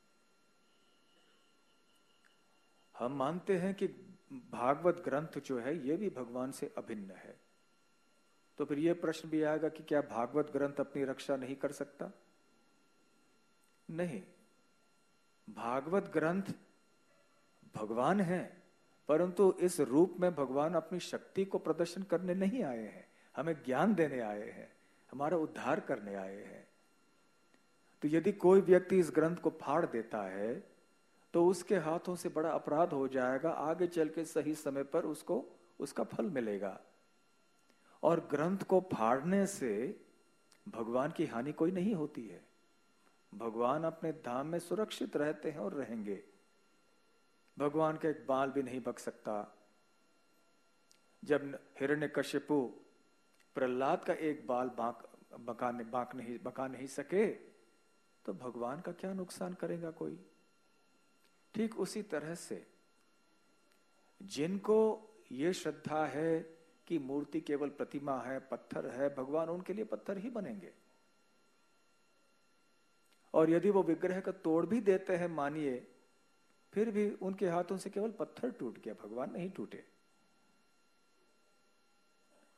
हम मानते हैं कि भागवत ग्रंथ जो है ये भी भगवान से अभिन्न है। तो फिर ये प्रश्न भी आएगा कि क्या भागवत ग्रंथ अपनी रक्षा नहीं कर सकता? नहीं, भागवत ग्रंथ भगवान है, परंतु इस रूप में भगवान अपनी शक्ति को प्रदर्शन करने नहीं आए हैं, हमें ज्ञान देने आए हैं, हमारा उद्धार करने आए हैं। तो यदि कोई व्यक्ति इस ग्रंथ को फाड़ देता है तो उसके हाथों से बड़ा अपराध हो जाएगा, आगे चल के सही समय पर उसको उसका फल मिलेगा। और ग्रंथ को फाड़ने से भगवान की हानि कोई नहीं होती है। भगवान अपने धाम में सुरक्षित रहते हैं और रहेंगे। भगवान का एक बाल भी नहीं बक सकता। जब हिरण्यकशिपु प्रहलाद का एक बाल बांक बका बांक नहीं बका नहीं सके, तो भगवान का क्या नुकसान करेगा कोई? ठीक उसी तरह से जिनको ये श्रद्धा है कि मूर्ति केवल प्रतिमा है, पत्थर है, भगवान उनके लिए पत्थर ही बनेंगे। और यदि वो विग्रह का तोड़ भी देते हैं, मानिए, फिर भी उनके हाथों से केवल पत्थर टूट गया, भगवान नहीं टूटे।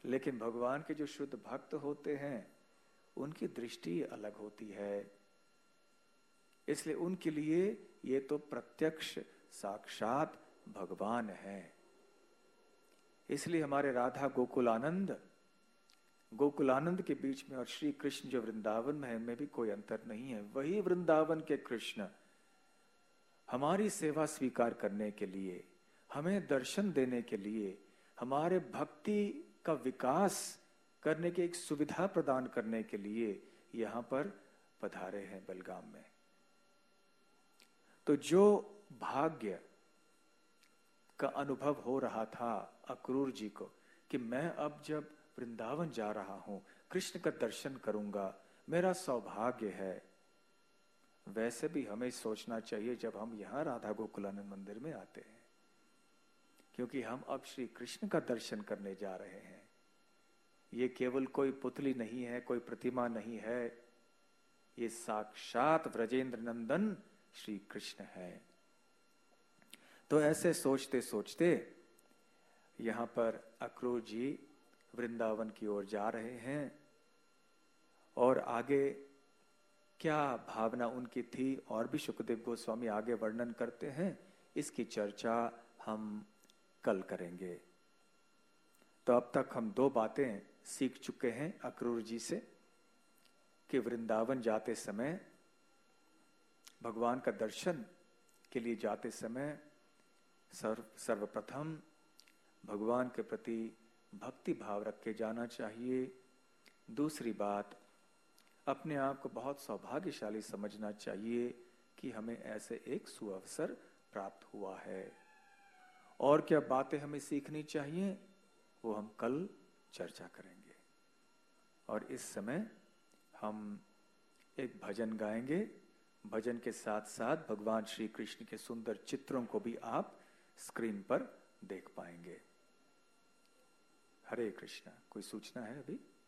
लेकिन भगवान के जो शुद्ध भक्त होते हैं उनकी दृष्टि अलग होती है, इसलिए उनके लिए ये तो प्रत्यक्ष साक्षात भगवान है। इसलिए हमारे राधा गोकुलानंद गोकुलानंद के बीच में और श्री कृष्ण जो वृंदावन में है, इनमें भी कोई अंतर नहीं है। वही वृंदावन के कृष्ण हमारी सेवा स्वीकार करने के लिए, हमें दर्शन देने के लिए, हमारे भक्ति का विकास करने की एक सुविधा प्रदान करने के लिए यहां पर पधारे हैं बलगाम में। तो जो भाग्य का अनुभव हो रहा था अक्रूर जी को कि मैं अब जब वृंदावन जा रहा हूं, कृष्ण का दर्शन करूंगा, मेरा सौभाग्य है, वैसे भी हमें सोचना चाहिए जब हम यहां राधा गोकुलानंद मंदिर में आते हैं, क्योंकि हम अब श्री कृष्ण का दर्शन करने जा रहे हैं। ये केवल कोई पुतली नहीं है, कोई प्रतिमा नहीं है, ये साक्षात व्रजेंद्र नंदन श्री कृष्ण है। तो ऐसे सोचते सोचते यहां पर अक्रूर जी वृंदावन की ओर जा रहे हैं, और आगे क्या भावना उनकी थी और भी सुखदेव गोस्वामी आगे वर्णन करते हैं, इसकी चर्चा हम कल करेंगे। तो अब तक हम दो बातें सीख चुके हैं अक्रूर जी से कि वृंदावन जाते समय, भगवान का दर्शन के लिए जाते समय सर्व सर्वप्रथम भगवान के प्रति भक्ति भाव रख के जाना चाहिए। दूसरी बात, अपने आप को बहुत सौभाग्यशाली समझना चाहिए कि हमें ऐसे एक सुअवसर प्राप्त हुआ है। और क्या बातें हमें सीखनी चाहिए वो हम कल चर्चा करेंगे। और इस समय हम एक भजन गाएंगे। भजन के साथ साथ भगवान श्री कृष्ण के सुंदर चित्रों को भी आप स्क्रीन पर देख पाएंगे। हरे कृष्णा। कोई सूचना है अभी?